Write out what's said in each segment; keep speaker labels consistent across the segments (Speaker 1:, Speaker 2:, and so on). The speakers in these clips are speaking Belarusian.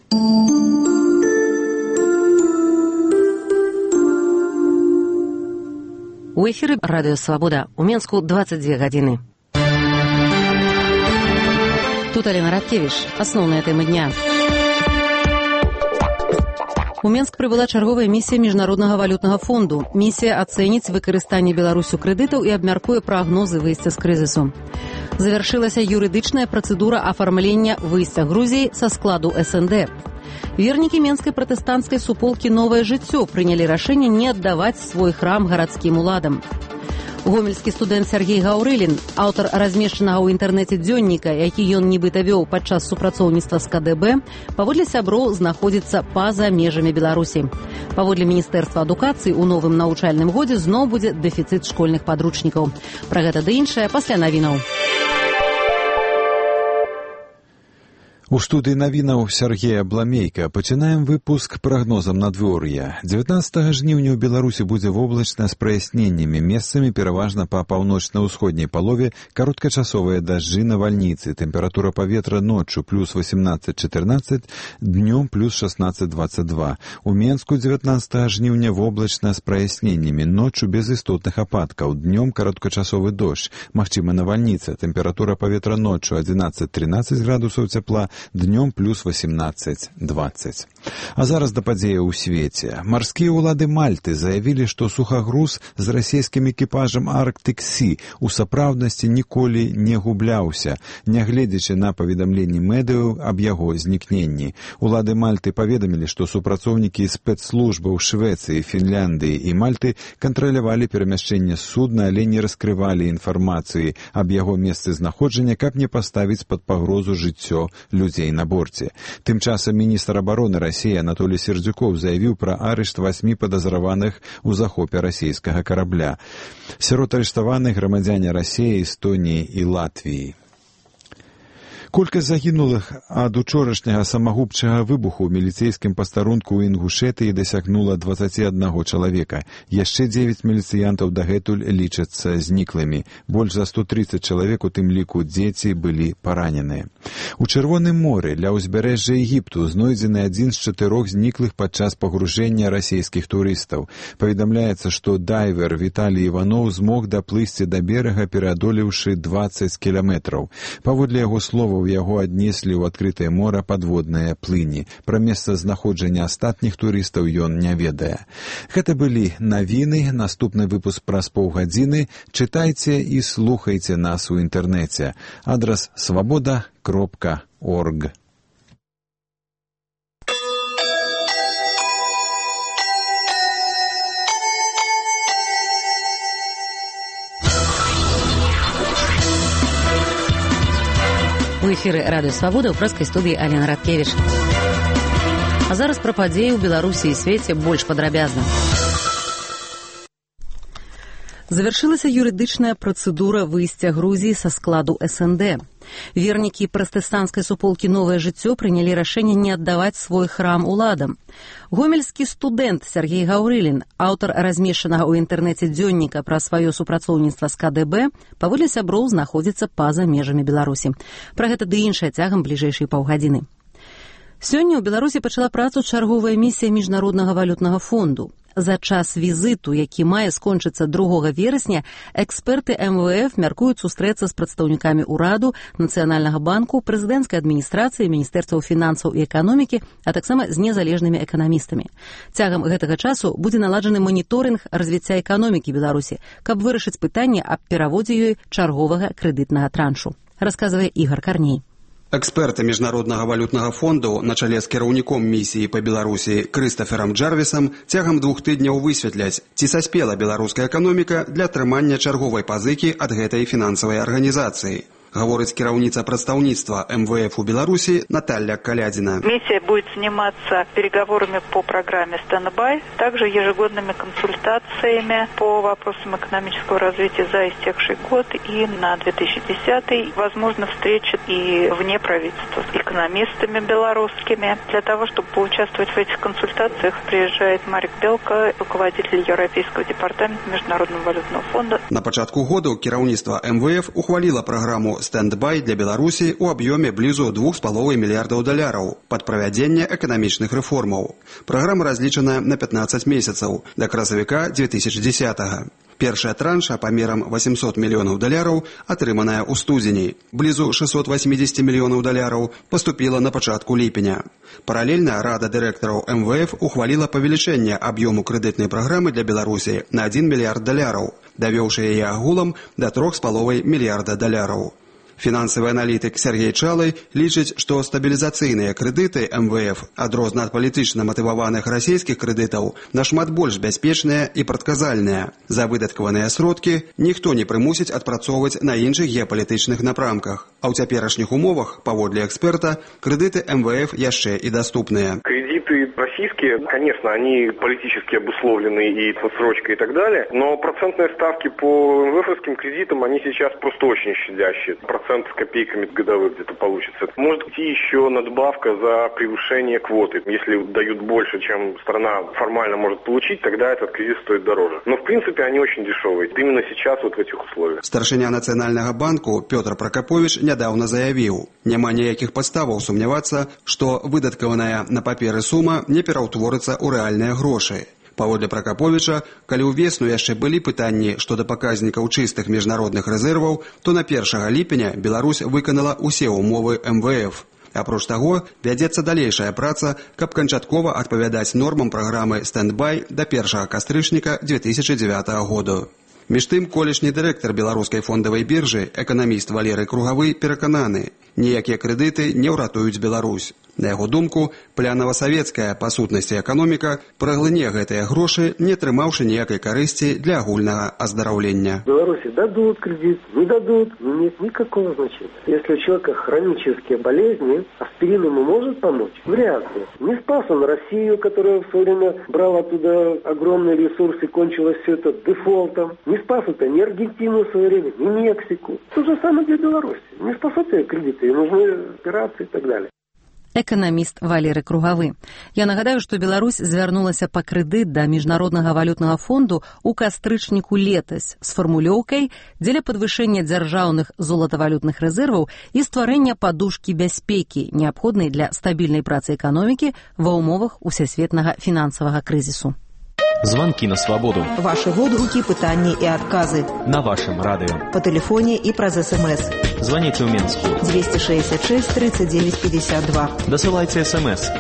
Speaker 1: У эфіры радыё «Свабода». У Менску 22 гадзіны. Тут Алена Радкевіч. Асноўныя тэмы дня. У Менск прыбыла чарговая місія Міжнароднага валютнага фонду. Місія ацэніць выкарыстанне Беларусю крэдытаў і абмяркуе прагнозы выйсця з крызісу. Завяршылася юрыдычная працэдура афармлення выйсця Грузіі са складу СНД. Вернікі менскай пратэстанцкай суполкі «Новае жыццё» прынялі рашэнне не аддаваць свой храм гарадскім уладам. Гомельскі студэнт Сергей Гаўрылін, аўтар размешчанага ў інтэрнэце дзённіка, які ён нібыта вёў падчас супрацоўніцтва з КДБ, паводле сяброў знаходзіцца па-за межамі Беларусі. Паводле Міністэрства адукацыі ў новым навучальным годзе зноў будзе дэфіцыт школьных падручнікаў. Пра гэта ды іншае пасля навінаў.
Speaker 2: У студыі навінаў Сергея Бламейка пачынаем выпуск прагнозам надвор'я. 19 жніўня ў Беларусі будзе воблачна з праясненнямі. Месцамі пераважна па паўночна-ўсходняй палове кароткачасовыя дажджы, навальніцы. Тэмпература паветра ноччу плюс 18-14, днём плюс 16-22. У Менску 19 жніўня воблачна з праясненнямі. Ноччу без істотных ападкаў. Днём кароткачасовы дождж. Магчыма навальніца. Тэмпература паветра ноччу 11-13 градусаў цяпла, днём плюс 18-20. А зараз да падзеяў у свеце. Марскія ўлады Мальты заявілі, што сухагруз з расійскім экіпажам «Арктык-Сі» у сапраўднасці ніколі не губляўся, нягледзячы на паведамленні медыяў аб яго знікненні. Улады Мальты паведамілі, што супрацоўнікі спецслужбаў Швецыі, Фінляндыі і Мальты кантралявалі перамяшчэнне судна, але не раскрывалі інфармацыі аб яго месцазнаходжання, каб не паставіць пад пагрозу жыццё людзей на борце. Тым часам міністр абароны Расіі Анатолій Сердзюкоў заявіў пра арышт 8 падазраваных у захопе расійскага карабля. Сярод арыштаваных грамадзяне Расіі, Эстоніі і Латвіі. Колькасць загінулых ад учорашняга самагубчага выбуху ў міліцэйскім пастарунку ў Інгушэтыі дасягнула 21 чалавека. Яшчэ 9 міліцыянтаў дагэтуль лічацца зніклымі. Больш за 130 чалавек, у тым ліку дзеці, былі параненыя. У Чырвоным моры ля ўзбярэжжа Егіпту знойдзены адзін з 4 зніклых падчас пагружэння расійскіх турыстаў. Паведамляецца, што дайвер Віталій Іваноў змог даплысці да берага, пераадолеўшы 20 кіламетраў. Паводле яго словаў, яго аднеслі ў адкрытае мора падводныя плыні. Пра месцазнаходжанне астатніх турыстаў ён не ведае. Гэта былі навіны. Наступны выпуск праз паўгадзіны. Чытайце і слухайце нас у інтэрнэце. Адрас svoboda.org.
Speaker 1: У эфіры радыё «Свабода» ў прэскай студыі Алена Радкевіч. А зараз пра падзеі ў Беларусі і свеце больш падрабязна. Завяршылася юрыдычная працэдура выйсця Грузіі са складу СНД. Вернікі пратэстанцкай суполкі «Новае жыццё» прынялі рашэнне не аддаваць свой храм уладам. Гомельскі студэнт Сергей Гаўрылін, аўтар размешчанага ў інтэрнэце дзённіка пра сваё супрацоўніцтва з КДБ, паводле сяброў знаходзіцца па-за межамі Беларусі. Пра гэта ды іншае цягам бліжэйшай паўгадзіны. Сёння ў Беларусі пачала працу чарговая місія Міжнароднага валютнага фонду. За час візіту, які мае скончыцца 2 верасня, эксперты МВФ мяркуюць сустрэцца з прадстаўнікамі ўраду, Нацыянальнага банку, прэзідэнцкай адміністрацыі, Міністэрстваў фінансаў і эканомікі, а таксама з незалежнымі эканамістамі. Цягам гэтага часу будзе наладжаны маніторынг развіцця эканомікі Беларусі, каб вырашыць пытанне аб пераводзе ёй чарговага крэдытнага траншу. Расказвае Ігор Карней.
Speaker 3: Эксперты Міжнароднага валютнага фонду на чале з кіраўніком місіі па Беларусі Крыстаферам Джарвісам цягам 2 тыдняў высветляць, ці саспела беларуская эканоміка для атрымання чарговай пазыкі ад гэтай фінансавай арганізацыі. Говорит кіраўніца прадстаўніцтва МВФ у Беларуси Наталья Колядина.
Speaker 4: Миссия будет заниматься переговорами по программе «Стендбай», также ежегодными консультациями по вопросам экономического развития за истекший год и на 2010. Возможно, встречи и вне правительства с экономистами белорусскими. Для того, чтобы поучаствовать в этих консультациях, приезжает Марик Белка, руководитель Европейского департамента Международного валютного фонда.
Speaker 3: На пачатку года кіраўніцтва МВФ ухвалила программу праграму «Стендбай» для Беларусі ў аб'ёме блізу $2,5 мільярдаў пад правядзенне эканамічных рэформаў. Праграма разлічана на 15 месяцаў да красавіка 2010-го. Першая транша памерам $800 мільёнаў атрыманая ў студзені. Блізу $680 мільёнаў паступіла на пачатку ліпеня. Паралельна Рада дырэктараў МВФ ухваліла павелічэнне аб'ёму крэдытнай праграмы для Беларусі на $1 мільярд, давёўшы яе агулам да $3,5 мільярда. Фінансавы аналітык Сергей Чалый лічыць, што стабілізацыйныя крэдыты МВФ, адрозна ад палітычна матываваных расійскіх крэдытаў, нашмат больш бяспечныя і прадказальныя. За выдаткаваныя сродкі ніхто не прымусіць адпрацоўваць на іншых геапалітычных напрамках. А ў цяперашніх умовах, паводле эксперта, крэдыты МВФ яшчэ і даступныя.
Speaker 5: Кредиты российские, конечно, они политически обусловлены и отсрочкой и так далее, но процентные ставки по МВФовским кредитам, они сейчас просто очень щадящие. Процент с копейками годовых где-то получится. Может идти еще надбавка за превышение квоты. Если дают больше, чем страна формально может получить, тогда этот кредит стоит дороже. Но в принципе они очень дешевые. Именно сейчас вот в этих условиях.
Speaker 3: Старшыня Нацыянальнага банку Пётр Прокопович нядаўна заявіў: няма ніякіх падставаў сумнявацца, што выдаткаваная на паперы сума не пераўтворыцца ў рэальныя грошы. Паводле Прокоповича, калі ўвесну яшчэ былі пытанні што да паказнікаў чыстых міжнародных рэзерваў, то на 1 ліпеня Беларусь выканала ўсе ўмовы МВФ. Апроч таго, вядзецца далейшая праца, каб канчаткова адпавядаць нормам праграмы «Стендбай» да 1 кастрычніка 2009 года. Між тым, колішні дырэктар беларускай фондавай біржы, эканаміст Валерый Кругавы, перакананы, ніякія крэдыты не ўратуюць Беларусь. На яго думку, плянава-савецкая па сутнасці эканоміка праглыне гэтыя грошы, не атрымаўшы ніякай карысці для агульнага аздараўлення.
Speaker 6: Беларуси дадут кредит, не дадут, не имеет никакого значения. Если у человека хронические болезни, аспирин ему может помочь? Вряд ли. Не спас он Россию, которая в свое время брала оттуда огромные ресурсы, кончилось все это дефолтом. Не спас это ни Аргентину в свое время, ни Мексику. То же самое для Беларуси. Не спасут ее кредиты, им нужны операции и так далее.
Speaker 1: Эканаміст Валерый Кругавы. Я нагадаю, што Беларусь звярнулася па крэдыт да Міжнароднага валютнага фонду ў кастрычніку летась з фармулёўкай дзеля падвышэння дзяржаўных золатавалютных рэзерваў і стварэння падушкі бяспекі, неабходнай для стабільнай працы эканомікі ва ўмовах усесветнага фінансавага крызісу.
Speaker 7: Звонки на свободу.
Speaker 8: Ваши водруки, пытания и отказы.
Speaker 7: На вашем радио.
Speaker 8: По телефоне и праз СМС.
Speaker 7: Звоните в Минску.
Speaker 8: 266 39 52.
Speaker 7: Досылайте СМС.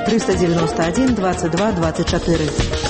Speaker 8: 391 22 24.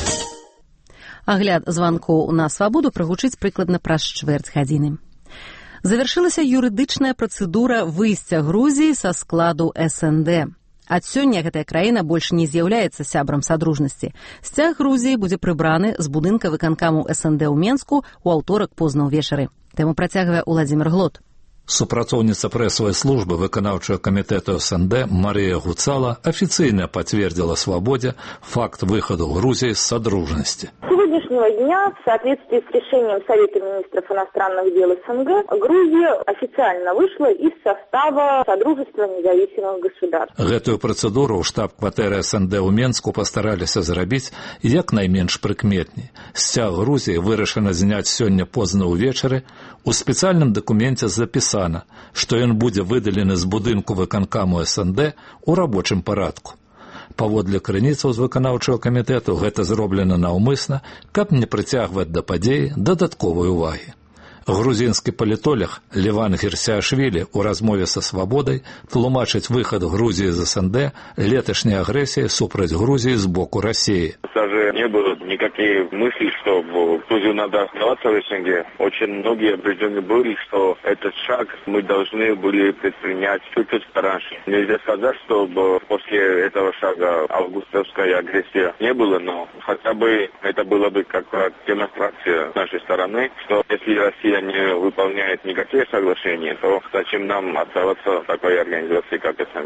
Speaker 1: Агляд званкоў на свабоду прагучыць прыкладна праз чвэрць гадзіны. Завяршылася юрыдычная працэдура выйсця Грузіі са складу СНД. Ад сёння гэтая краіна больш не з'яўляецца сябрам садружнасці. Сцяг Грузіі будзе прыбраны з будынка выканкаму СНД ў Менску ў аўторак позна ўвечары. Тэму працягвае Уладзімір Глот.
Speaker 9: Супрацоўніца прэсавай службы выканаўчага камітэту СНД Марія Гуцала афіцыйна пацвердзіла свабодзе факт выхаду Грузіі з садружнасці.
Speaker 10: С сегодняшнего дня, в соответствии с решением Совета министров иностранных дел СНГ, Грузия официально вышла из состава Содружества независимых государств.
Speaker 9: Гэтую працэдуру ў штаб-кватэры СНД ў Менску пастараліся зрабіць як найменш прыкметней. Сцяг Грузіі вырашана зняць сёння позна ўвечары. У спецыяльным дакуменце запісана, што ён будзе выдалены з будынку выканкаму СНД у рабочым парадку. Паводле крыніцаў з выканаўчага камітэту гэта зроблена наўмысна, каб не прыцягваць да падзеі дадатковай увагі. Грузінскі палітолог Леван Герсиашвили у размове са «Свободой» тлумачыць выхад Грузии из СНД леташняй агрессии супраць Грузии с боку России.
Speaker 5: Даже не было никаких мыслей, что в Грузию надо оставаться в СНГ. Очень многие убеждены были, что этот шаг мы должны были предпринять чуть-чуть раньше. Нельзя сказать, что после этого шага августовской агрессии не было, но хотя бы это было бы как демонстрация с нашей стороны, что если Россия не выполняет никакие соглашения, то зачем нам оставаться в такой организации, как СНГ.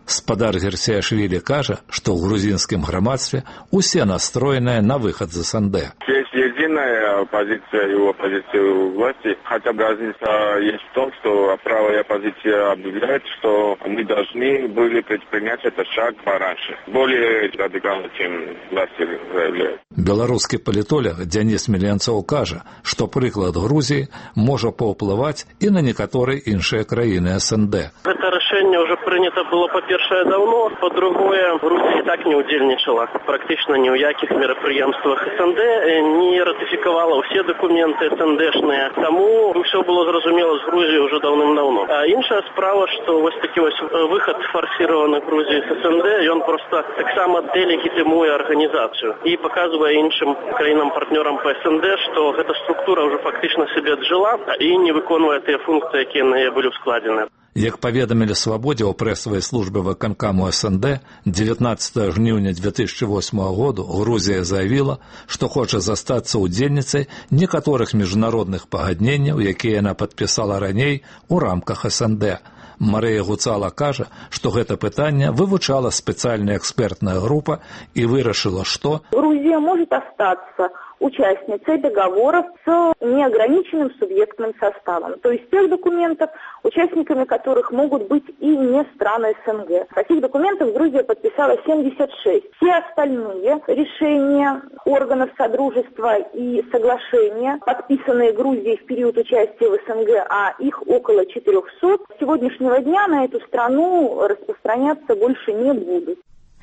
Speaker 9: Спадар Герсіашвілі кажа, што ў грузінскім грамадстве усе настроеныя на выхад з СНД.
Speaker 11: Есть единая оппозиция и оппозиция власти. Хотя бы разница есть в том, что правая оппозиция объявляет, что мы должны были предпринять этот шаг пораньше. Более радикально, чем власти заявляют.
Speaker 9: Беларускі палітолог Дзяніс Міленцаў кажа, што прыклад Грузіі можа паўплываць і на некаторыя іншыя краіны СНД.
Speaker 12: Это решение уже принято было, по-першае, давно, по-другое, Грузия и так не удельничала практично ни у яких мероприемствах СНД, не ратификовала все документы СНДшные, тому все было зразумело с Грузией уже давным-давно. А іншая справа, что вот такий ось выход форсированный Грузии с СНД, и он просто так само делегитимує организацию и показывая іншим країнам-партнерам по СНД, что эта структура уже фактично себе отжила и не виконує ті функції, які на неї були вкладені.
Speaker 9: Як паведамілі «Свабодзе» ў прэсавай службе выканкаму СНД, 19 жніўня 2008 году Грузія заявіла, што хоча застацца удзельніцай некаторых міжнародных пагадненняў, якія яна падпісала раней у рамках СНД. Марыя Гуцала кажа, што гэта пытанне вывучала спецыяльная экспертная група і вырашыла, што
Speaker 10: Грузия может остаться участницей договоров с неограниченным субъектным составом, то есть тех документов, участниками которых могут быть и не страны СНГ. Таких документов Грузия подписала 76. Все остальные решения органов Содружества и соглашения, подписанные Грузией в период участия в СНГ, а их около 400, с сегодняшнего дня на эту страну распространяться больше не будут.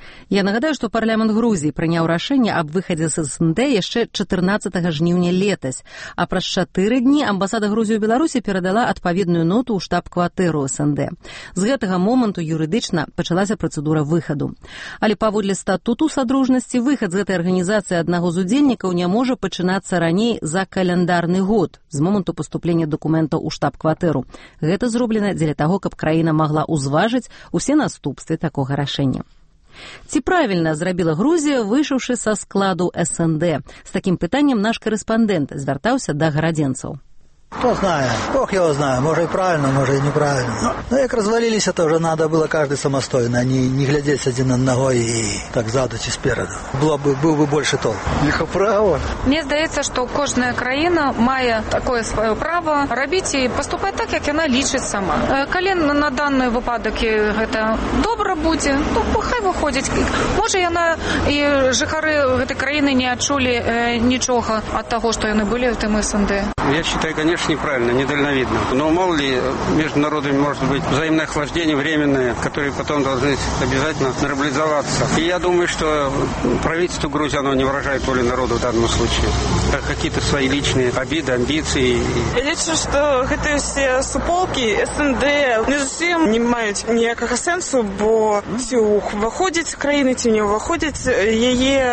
Speaker 1: Я нагадаю, што парламент Грузіі прыняў рашэнне аб выхадзе з СНД яшчэ 14 жніўня летась, а праз 4 дні амбасада Грузіі ў Беларусі перадала адпаведную ноту ў штаб-кватэру СНД. З гэтага моманту юрыдычна пачалася працэдура выхаду. Але паводле статуту Садружнасці выхад з гэтай арганізацыі аднаго з удзельнікаў не можа пачынацца раней за каляндарны год з моманту паступлення дакументаў у штаб-кватэру. Гэта зроблена дзеля таго, каб краіна магла ўзважыць усе наступствы такога рашэння. Ці правільна зрабіла Грузія, выйшаўшы са складу СНД? З такім пытаннем наш карэспандэнт звяртаўся да гарадзенцаў.
Speaker 13: Кто знает, Бог его знает, может и правильно, может и неправильно. Но как развалились, это уже надо было каждый самостоятельно, а не глядеть один над ногой и так ззаду чи спереду. Был бы больше толку.
Speaker 14: Їх право.
Speaker 15: Мне здається, що кожна країна має таке своє право робити і поступати так, як вона лічить сама. Коли на даний випадок це добре буде, то хай виходить. Може, вона і жихари цієї країни не відчули нічого від того, що вони були в тим СНД.
Speaker 16: Я вважаю, конечно, неправильно, недальновидно. Но мало ли между народами может быть взаимное охлаждение временное, которые потом должны обязательно нормализоваться. И я думаю, что правительство Грузии, оно не выражает волю народа в данном случае. Какие-то свои личные обиды, амбиции.
Speaker 17: Я лічу, що ці всі суполки СНД не зовсім не мають ніякого сенсу, бо ті виходять з країни, ті не виходять, її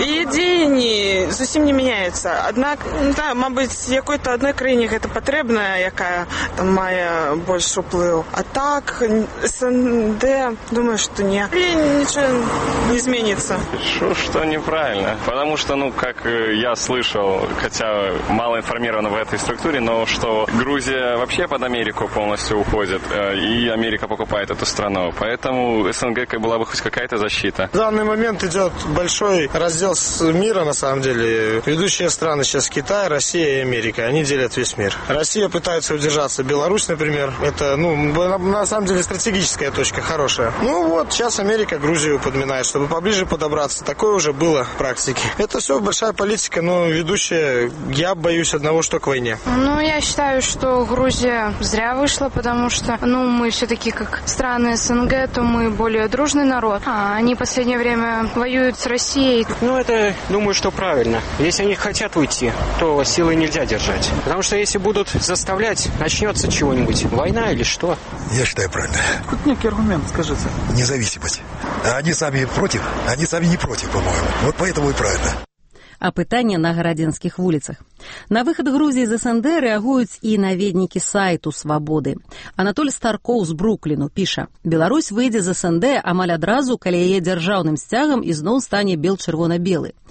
Speaker 17: ідеї зовсім не міняються. Однак, мабуть, якої-то одної країні це потрібна, яка там має більше вплив. А так, СНД, думаю, що ні. І нічого не зміниться.
Speaker 18: Что неправильно. Потому что, как я слышал, хотя мало информировано в этой структуре, но что Грузия вообще под Америку полностью уходит, и Америка покупает эту страну. Поэтому СНГ была бы хоть какая-то защита.
Speaker 14: В данный момент идет большой раздел мира, на самом деле. Ведущие страны сейчас Китай, Россия и Америка. Они делят весь мир. Россия пытается удержаться. Беларусь, например, это, на самом деле стратегическая точка, хорошая. Сейчас Америка Грузию подминает, чтобы поближе подобраться. Такое уже было в практике. Это все большая политика, но ведущая, я боюсь одного, что к войне.
Speaker 19: Я считаю, что Грузия зря вышла, потому что, мы все-таки как страны СНГ, то мы более дружный народ, а они в последнее время воюют с Россией.
Speaker 20: Это, думаю, что правильно. Если они хотят уйти, то силой нельзя держать. Потому что если будут заставлять, начнется чего-нибудь. Война или что?
Speaker 21: Я считаю правильно.
Speaker 14: Хоть некий аргумент, скажите.
Speaker 21: Независимость. А они сами против? Они сами не против, по-моему. Вот поэтому и правильно.
Speaker 1: А пытанне на гарадзенскіх вуліцах. На выхад Грузіі з СНД рэагуюць і наведнікі сайту «Свабоды». Анатоль Старкоў з Брукліну піша: «Беларусь выйдзе з СНД амаль адразу, калі яе дзяржаўным сцягам ізноў стане бел-чырвона-белы.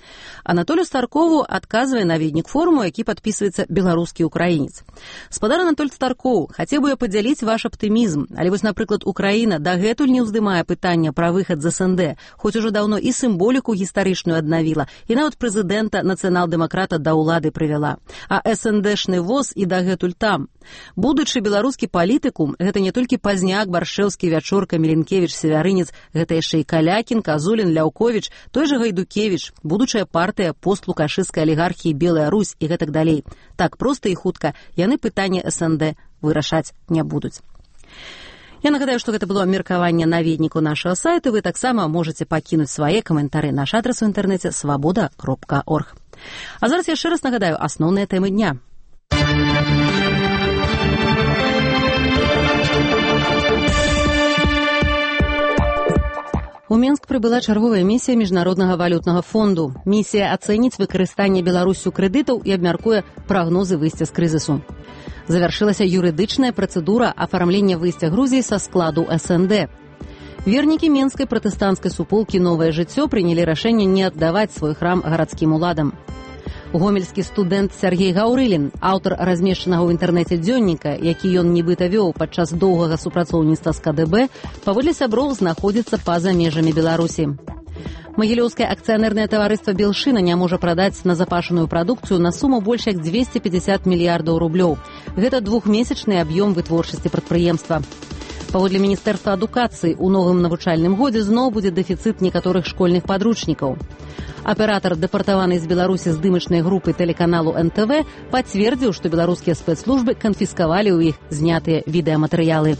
Speaker 1: Анатолію Старкову адказвае наведнік форуму, які падпісваецца беларускі ўкраінец. Спадар Анатоль Старкоў, хацеў бы я падзяліць ваш аптымізм, але вось, напрыклад, Украіна дагэтуль не ўздымае пытання пра выхад з СНД, хоць ужо даўно і сімволіку гістарычную аднавіла, і нават прэзідэнта нацыянал-дэмакрата да ўлады прывяла. А СНДшны воз і дагэтуль там. Будучы беларускі палітыкум, гэта не толькі Пазняк, Баршэўскі, Вячорка, Міленкевіч, Севярынец, гэта яшчэ і Калякін, Казулін, Ляўковіч, той жа Гайдукевіч, будучая партыя постлукашысцкай алігархіі Белая Русь і гэтак далей. Так проста і хутка яны пытанне СНД вырашаць не будуць. Я нагадаю, што гэта было меркаванне наведніку нашага сайту. Вы таксама можаце пакінуць свае каментары. Наш адрас у інтэрнэце свабода.орг. А зараз яшчэ раз нагадаю асноўныя тэмы дня. У Менск прыбыла чарговая місія Міжнароднага валютнага фонду. Місія ацэніць выкарыстанне Беларусю крэдытаў і абмяркуе прагнозы выйсця з крызісу. Завяршылася юрыдычная працэдура афармлення выйсця Грузіі са складу СНД. Вернікі менскай пратэстанцкай суполкі «Новае жыццё» прынялі рашэнне не аддаваць свой храм гарадскім уладам. Гомельскі студэнт Сергей Гаўрылін, аўтар размешчанага ў інтэрнэце дзённіка, які ён нібыта вёў падчас доўгага супрацоўніцтва з КДБ, паводле сяброў знаходзіцца па-за межамі Беларусі. Магілёўскае акцыянернае таварыства «Белшына» не можа прадаць назапашаную прадукцыю на суму больш як 250 мільярдаў рублёў. Гэта двухмесячны аб'ём вытворчасці прадпрыемства. Паводле Міністэрства адукацыі, у новым навучальным годзе зноў будзе дэфіцыт некаторых школьных падручнікаў. Аператар, дэпартаваны з Беларусі здымачнай групы тэлеканалу НТВ, пацвердзіў, што беларускія спецслужбы канфіскавалі ў іх знятыя відэаматэрыялы.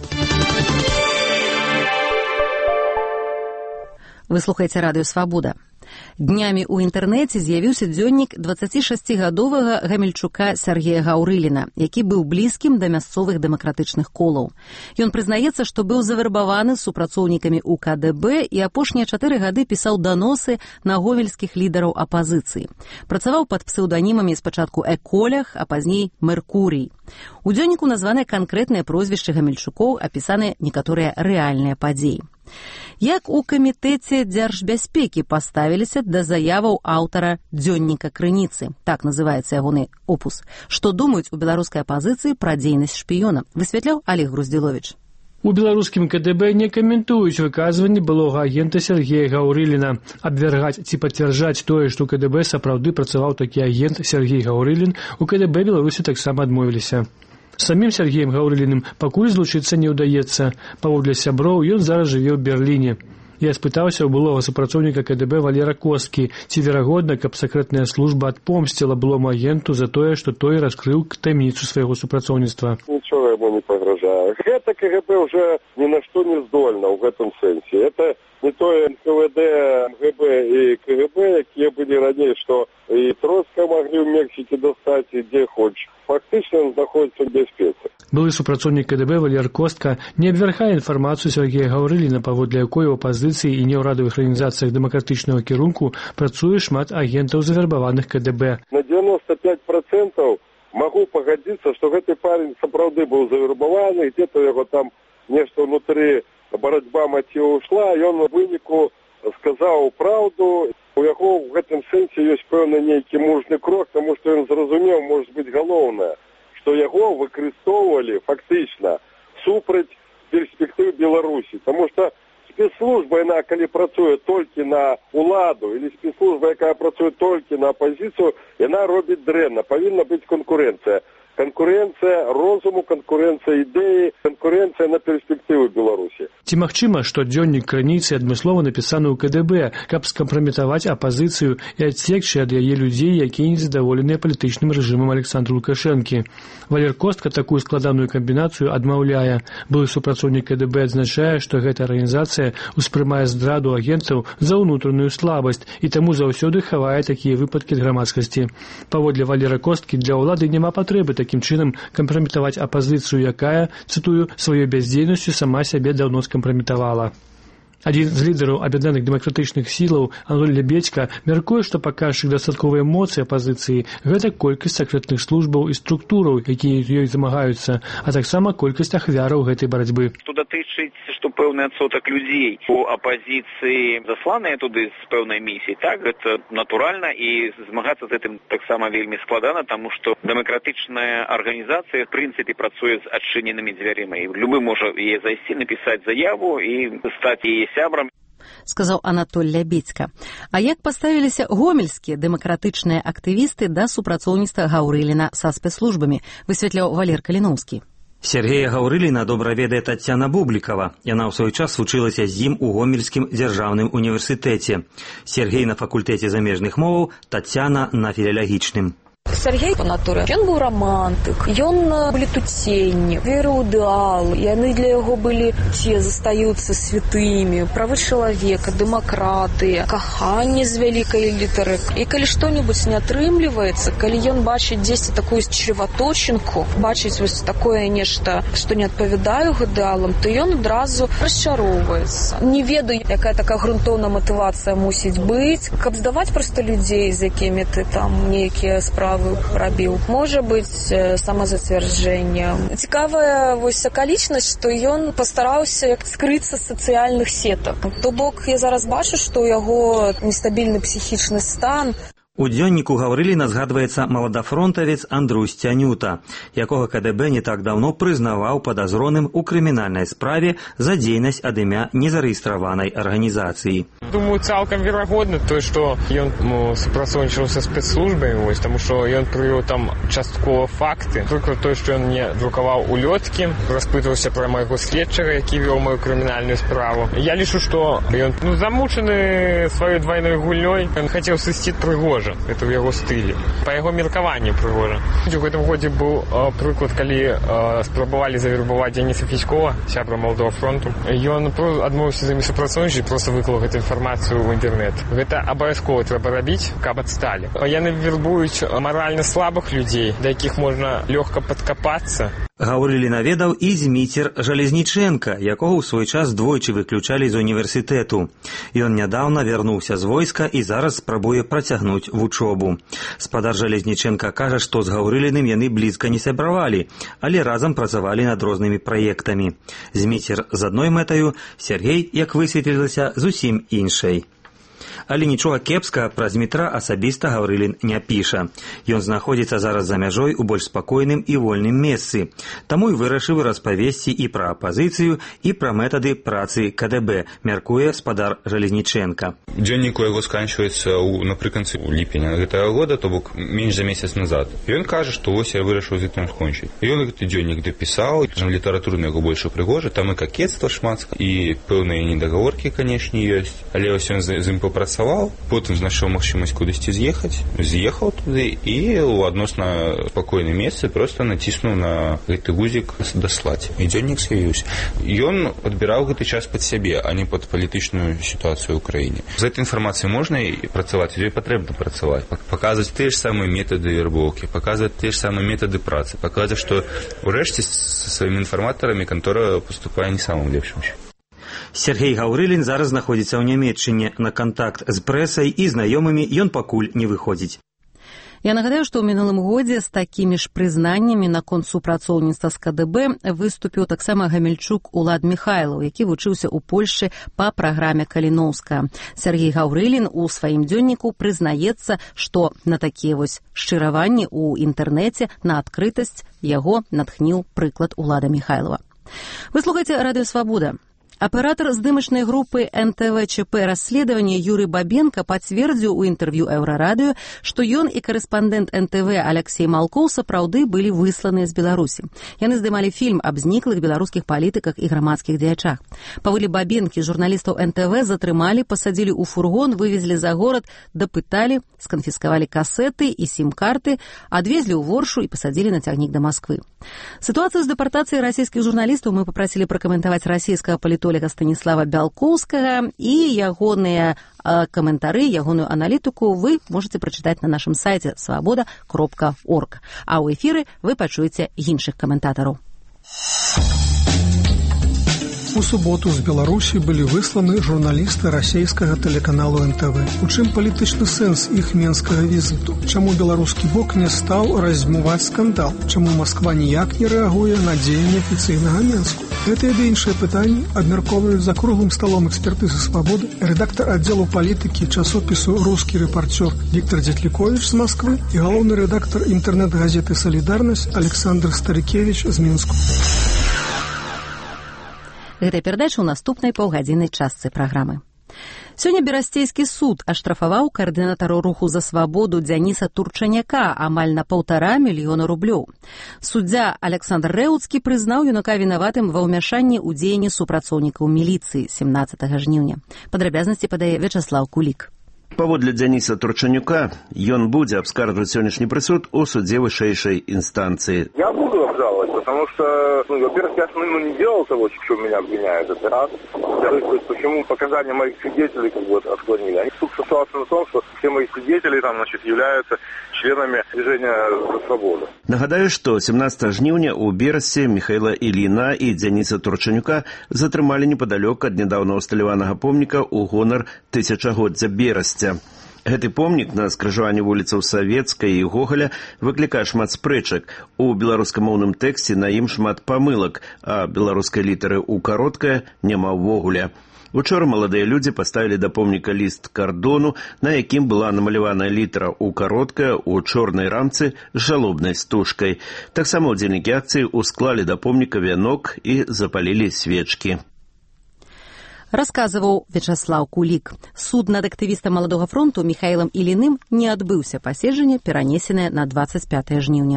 Speaker 1: Вы слухаеце радыё «Свабода». Днямі ў інтэрнэце з'явіўся дзённік 26гадовага гамельчука Сергея Гаўрыліна, які быў блізкім да мясцовых дэмакратычных колаў. Ён прызнаецца, што быў завербаваны супрацоўнікамі ў КДБ і апошнія 4 гады пісаў даносы на гомельскіх лідараў апазіцыі. Працаваў пад псеўданімамі спачатку Эколях, а пазней Меркурій. У дзённіку названыя канкрэтныя прозвішчы гамельчукоў, апісаныя некаторыя рэальныя падзеі. Як у камітэце дзяржбяспекі паставіліся да заяваў аўтара дзённіка «Крыніцы», так называецца ягоны опус, што думаюць у беларускай апазіцыі пра дзейнасць шпіёна, высвятляў Олег Груздзіловіч.
Speaker 2: У беларускім КДБ не каментуюць выказванні былога агента Сергея Гаўрыліна. Абвяргаць ці пацвярджаць тое, што ў КДБ сапраўды працаваў такі агент Сергей Гаўрылін, у КДБ Беларусі таксама адмовіліся. Самім Сергеем Гаўрыліным пакуль злучыцца не ўдаецца. Паводле сяброў, ён зараз жыве ў Берліне. Я спытаўся ў былога супрацоўніка КДБ Валера Косткі, ці верагодна, каб сакрэтная служба адпомсціла былому агенту за тое, што той раскрыў таямніцу свайго супрацоўніцтва.
Speaker 22: Нічога яму не пагражае. Гэта КГБ уже ні на што не здольна ў гэтым сэнсе. Это не тое НКВД, МГБ і КГБ, якія былі раней, што і Троцка маглі ў Мексіке дастаць, і дзе хочаш. Фактычна ён знаходзіцца ў бяспецы.
Speaker 2: Былы супрацоўнік КДБ Валер Костка не абвяргае інфармацыю Сергея Гаўрыліна, паводле якой у апазіцыі і неўрадавых арганізацыях дэмакратычнага кірунку працуе шмат агентаў завербаваных КДБ.
Speaker 22: На 95% магу пагадзіцца, што гэты парень сапраўды быў завербаваны, где-то яго там нешта ўнутры барацьба маці ушла, ён у выніку сказаў праўду. У яго в гэтым сэнсе ёсць пэўны нейкі мужны крок, таму што ён зразумеў, можа быць, галоўнае, што яго выкарыстоўвалі фактычна супраць перспектыў Беларусі. Таму што спецслужба, яна, калі працуе толькі на уладу, или спецслужба, якая працуе толькі на апазіцыю, яна робіць дрэнна. Павінна быць канкурэнцыя. Канкурэнцыя розуму, канкурэнцыя ідэі, канкурэнцыя на перспектыву Беларусі.
Speaker 2: Ці магчыма, што дзённік «Крыніцы» адмыслова напісаны ў КДБ, каб скампраметаваць апазіцыю і адсекчы ад яе людзей, якія незадаволеныя палітычным рэжымам Александра Лукашэнкі. Валер Костка такую складаную камбінацыю адмаўляе. Былы супрацоўнік КДБ адзначае, што гэта арганізацыя успрымае здраду агентаў за ўнутраную слабасць і таму заўсёды хавае такія выпадкі ад грамадскасці. Паводле Валера Косткі, для ўлады няма патрэбы такім чынам кампраметаваць апазіцыю, якая, цытую, сваёй бяздзейнасцю сама сябе даўно скампраметавала. Адзін з лідараў аб'яднаных дэмакратычных сілаў Анатоль Лябедзька мяркуе, што паказчык дастатковай моцы апазіцыі – гэта колькасць сакрэтных службаў і структураў, якія ёй замагаюцца, а таксама колькасць ахвяраў гэтай барацьбы.
Speaker 3: Што датычыць, што пэўны адсотак людзей у апазіцыі засланыя туды з пэўнай місіяй, так, гэта натуральна, і змагацца з гэтым таксама вельмі складана, таму што дэмакратычная арганізацыя, в прынцыпе, працуе з адчыненымі дзвярыма, і любы можа яе зайсці, напісаць заяву і стаць яе сябрам.
Speaker 1: Сказаў Анатоль Лябедзька. А як паставіліся гомельскія дэмакратычныя актывісты да супрацоўніцтва Гаўрыліна са спецслужбамі, высветляў Валер Каліноўскі.
Speaker 4: Сергея Гаўрыліна добра ведае Таццяна Бублікава. Яна ў свой час вучылася з ім у Гомельскім дзяржаўным універсітэце. Сергей на факультэце замежных моваў, Таццяна на філалагічным.
Speaker 23: Сергей по натуры, ён быў романтык, ён летуценні, верыў у ідэал, яны для яго былі ці застаюцца святымі, правы чалавека, дэмакратыя, каханне з вялікай літары. І калі што-небудзь не атрымліваецца, калі ён бачыць дзесьці такую чреваточынку, бачыць вось такое нешта, што не адпавядае ідэалам, то ён адразу расчароўваецца. Не ведаю, якая такая грунтоўная матывацыя мусіць быць, каб здаваць проста людзей, з якімі ты там нейкія справы рабіў. Можа быць самазацвярджэнне. Цікавая вось акалічнасць, што ён пастараўся скрыцца з сацыяльных сетак. То бок я зараз бачу, што ў яго нестабільны псіхічны стан.
Speaker 4: У дзённіку Гаўрыліна згадваецца маладафронтавец Андрусь Цянюта, якога КДБ не так даўно прызнаваў падазроным у крымінальнай справе за дзейнасць ад імя незарэгістраванай арганізацыі.
Speaker 24: Думаю, цалкам верагодна тое, што ён супрацоўнічаў са спецслужбамі, таму што ён прывёў там часткова факты. Напрыклад, тое, што ён мне друкаваў улёткі, распытваўся пра майго следчага, які вёў маю крымінальную справу. Я лічу, што ён замучаны сваёй двайной гульнёй, ён хацеў сысці прыгожа. Это ў яго стылі. Па яго меркаванню прыгожа. У гэтым годзе быў прыклад, калі спрабавалі завербаваць Дзяніса Фіськова, сябра Маладога фронту. Ён адмовіўся з імі супрацоўнічаць, проста выклаў гэту інфармацыю ў інтэрнэт. Гэта абавязкова трэба рабіць, каб адсталі. Яны вербуюць маральна слабых людзей, да якіх можна лёгка падкапацца.
Speaker 4: Гаўрыліна ведаў і Зміцер Жалезнічэнка, якога ў свой час двойчы выключалі з універсітэту. Ён нядаўна вярнуўся з войска і зараз спрабуе працягнуць вучобу. Спадар Жалезнічэнка кажа, што з Гаўрыліным яны блізка не сябравалі, але разам працавалі над рознымі праектамі. Зміцер з адной мэтаю, Сергей, як высветлілася, зусім іншай. Але нічога кепскага пра Змітра асабіста Гаўрылін не піша. Ён знаходзіцца зараз за мяжой у больш спакойным і вольным месцы. Таму і вырашыў распавесці і пра апазіцыю, і пра метады працы КДБ, мяркуе спадар Жалезнічэнка.
Speaker 25: Дзённік у яго сканчваецца напрыканцы ліпеня гэтага года, то бок менш за месяц назад. Ён кажа, што вось я вырашыў з гэтым скончыць. Ён гэты дзённік дапісаў, літаратурна яго больш прыгожа, там і какецтва шмат, і пэўныя недагаворкі, канешне, ёсць, але вось ён з ім папрацаваў, потым знайшоў магчымасць кудысьці з'ехаў туды і ў адносна спакойным месцы проста націснуў на гэты гузік даслаць. І дзённік з'явіўся. Ён падбіраў гэты час пад сябе, а не пад палітычную сітуацыю ў краіне. З гэтай інфармацыяй можна і працаваць, ёй патрэбна працаваць, паказваць тыя ж самыя метады вербоўкі, паказваць тыя ж самыя метады працы, паказваць, што ўрэшце са сваімі інфарматарамі кантора паступае не самым лепшым.
Speaker 4: Сергей Гаўрылін зараз знаходзіцца ў Нямецчыне. На кантакт з прэсай і знаёмымі ён пакуль не выходзіць.
Speaker 1: Я нагадаю, што ў мінулым годзе з такімі ж прызнаннямі наконт супрацоўніцтва з КДБ выступіў таксама гамельчук Улад Міхайлаў, які вучыўся ў Польшчы па праграме Каліноўска. Сергей Гаўрылін у сваім дзённіку прызнаецца, што на такія вось шчыраванні ў інтэрнэце на адкрытасць яго натхніў прыклад Улада Міхайлава. Вы слухаеце Радыё Свабода. Аператор здымачнай групы НТВ-ЧП расследавання Юрый Бабенко пацвердзіў у інтэрв'ю Еўрарадыё, што ён і карэспандэнт НТВ Алексей Малкоў сапраўды былі высланыя з Беларусі. Яны здымалі фільм аб зніклых беларускіх палітыках і грамадскіх дзеячах. Паводле Бабенкі журналістаў НТВ затрымалі, пасадзілі ў фургон, вывезлі за горад, дапыталі, сканфіскавалі касеты і сім-карты, адвезлі ў Воршу і пасадзілі на цягнік да Масквы. Сітуацыю з дэпартацыяй расійскіх журналістаў мы папрасілі пракаментаваць расійскага палітолога Станіслава Бялкоўскага, і ягоныя каментары, ягоную аналітыку вы можете прачытаць на нашым сайце свабода.орг. А ў эфіры вы пачуеце іншых каментатараў.
Speaker 5: У суботу з Беларусі былі высланы журналісты расійскага тэлеканалу НТВ. У чым палітычны сэнс іх менскага візіту? Чаму беларускі бок не стаў раздзьмуваць скандал? Чаму Масква ніяк не рэагуе на дзеянні афіцыйнага Менску? Гэтыя ды іншыя пытанні абмяркоўваюць за круглым сталом экспертызы «Свабоды» рэдактар аддзелу палітыкі часопісу «Рускі рэпарцёр» Віктор Дзетліковіч з Масквы і галоўны рэдактар інтэрнэт-газеты «Салідарнасць» Александр Старыкевіч з Мінску.
Speaker 1: Гэтая перадача ў наступнай паўгадзіннай частцы праграмы. Сёння Берасцейскі суд аштрафаваў каардынатару руху за свабоду Дзяніса Турчаняка амаль на 1,5 мільёна рублёў. Суддзя Александр Рэўцкі прызнаў юнака вінаватым ва ўмяшанні ў дзеянні супрацоўнікаў міліцыі 17 жніўня. Падрабязнасці падае Вячаслаў Кулік.
Speaker 6: Паводле Дзяніса Турчанюка, ён будзе абскарджваць сённяшні прысуд у судзе вышэйшай інстанцыі.
Speaker 22: Я буду обжаловать, потому что, во-первых, я не делал того, что меня обвиняют, это раз. Во-вторых, почему показания моих свидетелей отклонили. Они суд сослался на том, что все мои свидетели являются членами движения за свободу.
Speaker 6: Нагадаю, што 17 жніўня ў Берасці Міхаіла Іліна і Дзяніса Турчанюка затрымалі непадалёк ад нядаўна ўсталяванага помніка ў гонар тысячагоддзя Берасця. Гэты помнік на скрыжаванні вуліцаў Савецкай і Гоголя выклікае шмат спрэчак. У беларускамоўным тэксце на ім шмат памылак, а беларускай літары ў кароткае няма ўвогуле. Учора маладыя людзі паставілі да помніка ліст кардону, на якім была намаляваная літара ў кароткае ў чорнай рамцы з жалобнай стужкай. Таксама ўдзельнікі акцыі усклалі да помніка вянок і запалілі свечкі.
Speaker 1: Расказваў Вячаслаў Кулік. Суд над актывістам Маладога фронту Міхаілам Іліным не адбыўся, паседжанне перанесенае на 25 жніўня.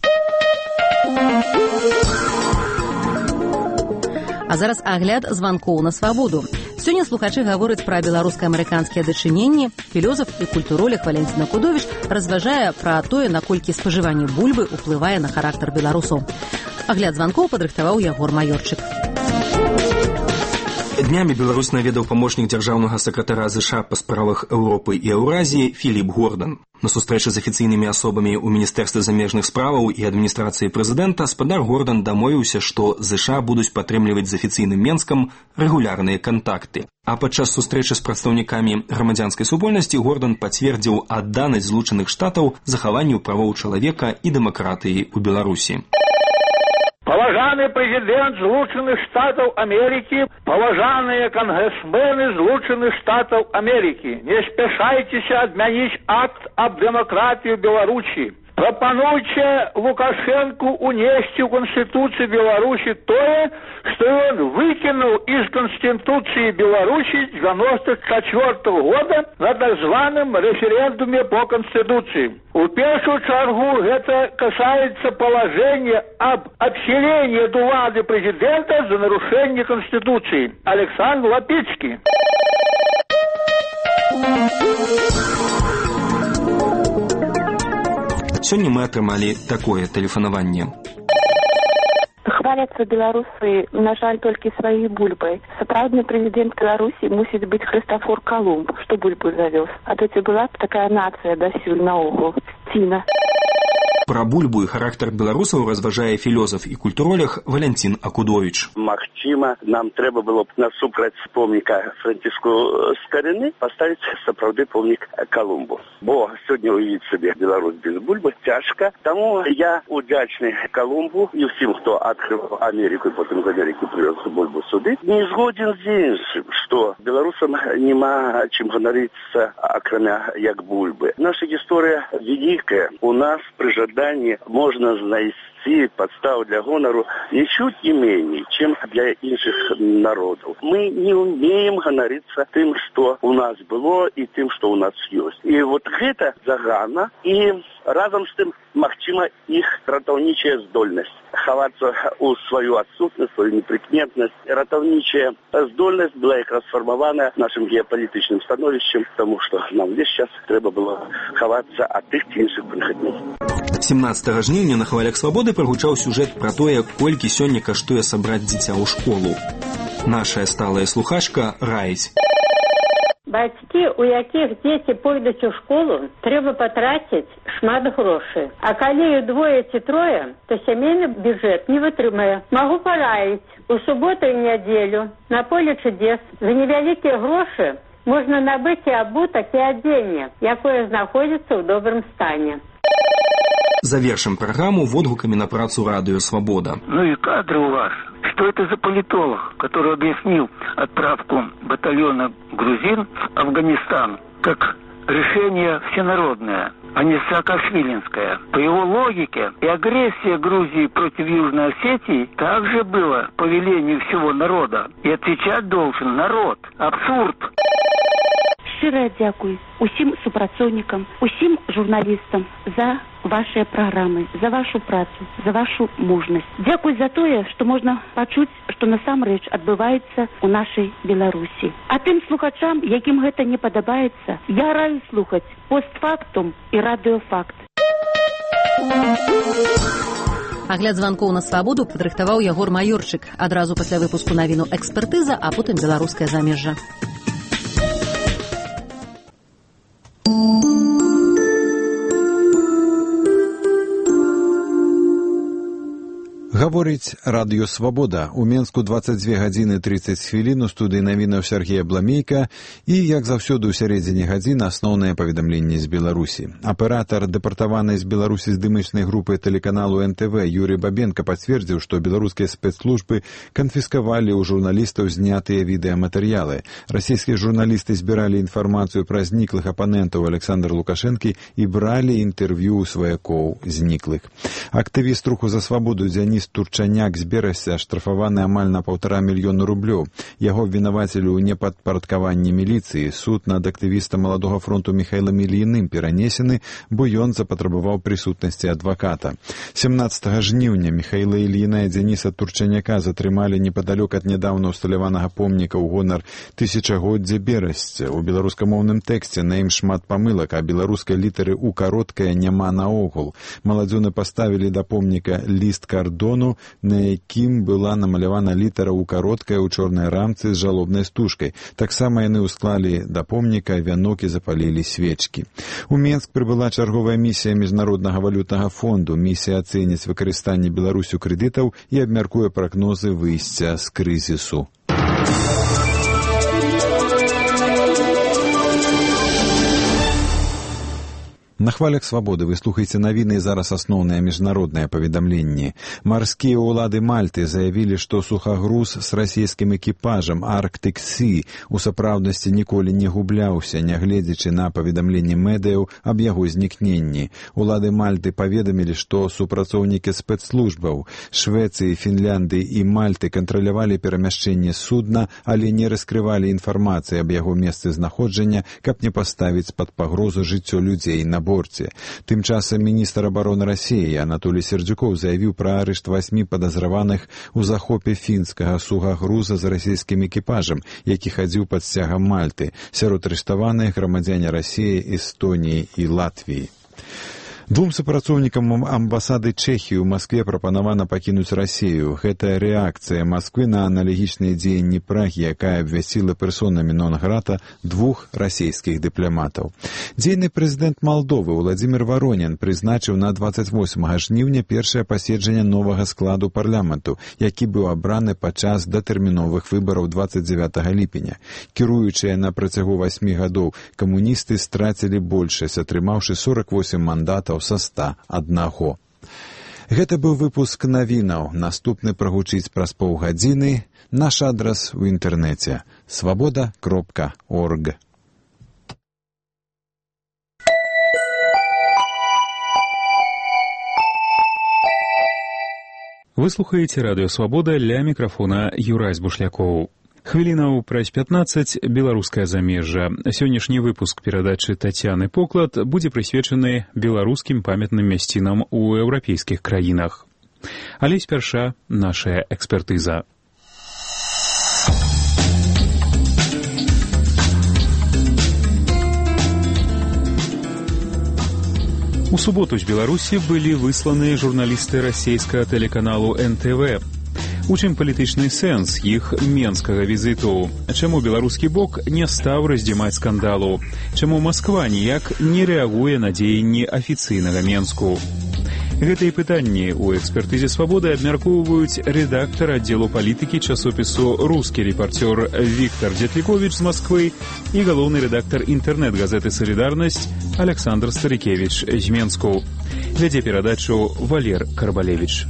Speaker 1: А зараз агляд званкоў на свабоду. Сёння слухачы гавораць пра беларуска-амерыканскія дачыненні. Філёзаф і культуролог Валентин Акудович разважае пра тое, наколькі спажыванне бульбы ўплывае на характар беларусаў. Агляд званкоў падрыхтаваў Ягор Маёрчык.
Speaker 7: Днямі Беларусь наведаў памочнік дзяржаўнага сакратара ЗША па справах Еўропы і Еўразіі Філіп Гордан. На сустрэчы з афіцыйнымі асобамі ў Міністэрстве замежных справаў і адміністрацыі прэзідэнта спадар Гордан дамовіўся, што ЗША будуць падтрымліваць з афіцыйным Менскам рэгулярныя кантакты. А падчас сустрэчы з прадстаўнікамі грамадзянскай супольнасці Гордан пацвердзіў адданасць Злучаных Штатаў захаванню правоў чалавека і дэмакратыі ў Беларусі.
Speaker 8: Поважанный президент Злучаных Штатов Америки, поважанные конгрессмены Злучаных Штатов Америки, не спешайтесь отменить акт об демократии в Беларуси. Пропонуйте Лукашенку унести в Конституцию Беларуси то, что он выкинул из Конституции Беларуси 1994 года на так званом референдуме по Конституции. В первую чергу это касается положения об отселении от власти президента за нарушение Конституции. Александр Лапицкий.
Speaker 7: Сёння мы атрымалі такое тэлефанаванне.
Speaker 11: Хваляцца беларусы, на жаль, толькі сваёй бульбай. Сапраўдны прэзідэнт Беларусі мусіць быць Хрыстафор Колумб, што бульбу завёз. А то ці была б такая нацыя дасюль наогул. Ціна.
Speaker 7: Пра бульбу і характар беларусаў разважае філёзаф і культуролог Валентин Акудович.
Speaker 26: Магчыма, нам трэба было б насупраць помніка Франціску Старыны паставіць сапраўды помнік Колумбу. Бо сёння уявіць сабе Беларусь без бульбы цяжка. Таму я удзячны Колумбу і ўсім, хто адкрыў Амерыку і потым з Амерыкі прывёз бульбу сюды. Не згоден з іншым, што беларусам нема чым ганарыцца, акрамя як бульбы. Наша гісторыя великая. У нас пры жаданні можна знайсці подстав для гонору ничуть не менее, чем для іншых народов. Мы не умеем ганариться тем, что у нас было, и тем, что у нас есть. И вот это загана, и разом с тем, магчыма, их ратаўнічая здольнасць. Хавацца у свою отсутность, свою неприкметность. Ратаўнічая здольнасць была якраз сфармавана нашим геополитичным становищем, потому что нам здесь сейчас трэба было хавацца от тых ці іншых прыхаднёў.
Speaker 7: 17 жніўня на хвалях свабоды прагучаў сюжэт пра тое, колькі сёння каштуе сабраць дзіця ў школу. Наша сталая слухачка раіць.
Speaker 9: Бацькі, у якіх дзеці пойдуць у школу, трэба патраціць шмат грошай. А калі двое ці трое, то сямейны бюджэт не вытрымае. Магу параіць, у суботу і нядзелю на поле чудес за невялікія грошы можна набыць і абутак, і адзенне, якое знаходзіцца ў добрым стане.
Speaker 7: Завершим программу водгуками на працу «Радио Свобода».
Speaker 10: Ну и кадры у вас. Что это за политолог, который объяснил отправку батальона грузин в Афганистан как решение всенародное, а не саакашвилинское? По его логике, и агрессия Грузии против Южной Осетии также была по велению всего народа. И отвечать должен народ. Абсурд.
Speaker 12: Шчырая дзякуй усім супрацоўнікам, усім журналістам за вашыя праграмы, за вашу працу, за вашу мужнасць. Дзякуй за тое, што можна пачуць, што насамрэч адбываецца ў нашай Беларусі. А тым слухачам, якім гэта не падабаецца, я раю слухаць постфактум і радыёфакт.
Speaker 1: Агляд званкоў на свабоду падрыхтаваў Ягор Маёрчык. Адразу пасля выпуску навіну экспертыза, а потым беларускае замежжа.
Speaker 13: Гаворыць радыё «Свабода». У Менску 22 гадзіны 30 хвілін, у студыі навінаў Сергея Бламейка і, як заўсёды, у сярэдзіне гадзіны асноўныя паведамленні з Беларусі. Аператар дэпартаванай з Беларусі здымачнай групы тэлеканалу НТВ Юрий Бабенко пацвердзіў, што беларускія спецслужбы канфіскавалі ў журналістаў знятыя відэаматэрыялы. Расійскія журналісты збіралі інфармацыю пра зніклых апанентаў Александра Лукашэнкі і бралі інтэрв'ю ў сваякоў зніклых. Актывіст руху за свабоду Дзяніс Турчаняк з Берасця аштрафаваны амаль на 1,5 мільёна рублёў. Яго абвінавацілі ў непадпарадкаванні міліцыі. Суд над актывістам Маладога фронту Міхайлам Ільіным перанесены, бо ён запатрабаваў прысутнасці адваката. 17 жніўня Міхайла Ільіна і Дзяніса Турчаняка затрымалі непадалёк ад нядаўна ўсталяванага помніка ў гонар тысячагоддзя Берасця. У беларускамоўным тэксце на ім шмат памылак, а беларускай літары «У» кароткая няма наогул. Маладзёны паставілі да помніка ліст кардону, на якім была намалявана літара «У» кароткая ў чорнай рамцы з жалобнай стужкай. Таксама яны ўсклалі да помніка вянок і запалілі свечкі. У Менск прыбыла чарговая місія Міжнароднага валютнага фонду. Місія ацэніць выкарыстанне Беларусю крэдытаў і абмяркуе прагнозы выйсця з крызісу. На хвалях свабоды вы слухаеце навіны, зараз асноўныя міжнародныя паведамленні. Марскія ўлады Мальты заявілі, што сухагруз з расійскім экіпажам Arctic Sea у сапраўднасці ніколі не губляўся, нягледзячы на паведамленні медыяў аб яго знікненні. Улады Мальты паведамілі, што супрацоўнікі спецслужбаў Швецыі, Фінляндыі і Мальты кантралявалі перамяшчэнне судна, але не раскрывалі інфармацыі аб яго месцазнаходжання, каб не паставіць пад пагрозу жыццё людзей на борце. Тым часам міністр абароны Расіі Анатолій Сердзюкоў заявіў пра арышт 8 падазраваных у захопе фінскага сугагруза з расійскім экіпажам, які хадзіў пад сцягам Мальты. Сярод арыштаваных грамадзяне Расіі, Эстоніі і Латвіі. Двум супрацоўнікам амбасады Чэхіі ў Маскве прапанавана пакінуць Расію. Гэта рэакцыя Масквы на аналагічныя дзеянні Прагі, якая абвясціла персонамі нон-грата 2 расійскіх дыпламатаў. Дзейны прэзідэнт Малдовы Владзімір Варонін прызначыў на 28 жніўня першае паседжанне новага складу парламенту, які быў абраны падчас датэрміновых выбараў 29 ліпеня. Кіруючыя на працягу 8 гадоў камуністы страцілі большасць, атрымаўшы 48 мандатаў са 101. Гэта быў выпуск навінаў. Наступны прагучыць праз паўгадзіны. Наш адрас у інтэрнэце svoboda.org.
Speaker 15: Вы слухаеце радыё «Свабода», ля мікрафона Юрась Бушлякоў. Хвілінаў праз 15 беларускае замежжа. Сённяшні выпуск перадачы Тацяны Поклад будзе прысвечаны беларускім памятным мясцінам у еўрапейскіх краінах. Але спярша нашая экспертыза. У суботу з Беларусі былі высланы журналісты расійскага тэлеканалу НТВ. У чым палітычны сэнс іх менскага візіту? Чаму беларускі бок не стаў раздзімаць скандалу? Чаму Масква ніяк не рэагуе на дзеянні афіцыйнага Менску? Гэтыя пытанні ў экспертызе «Свабоды» абмяркоўваюць рэдактар аддзелу палітыкі часопісу «Рускі рэпарцёр» Віктор Дзетліковіч з Масквы і галоўны рэдактар інтэрнэт-газеты «Салідарнасць» Александр Старыкевіч з Менску. Вядзе перадачу Валер Карбалевіч.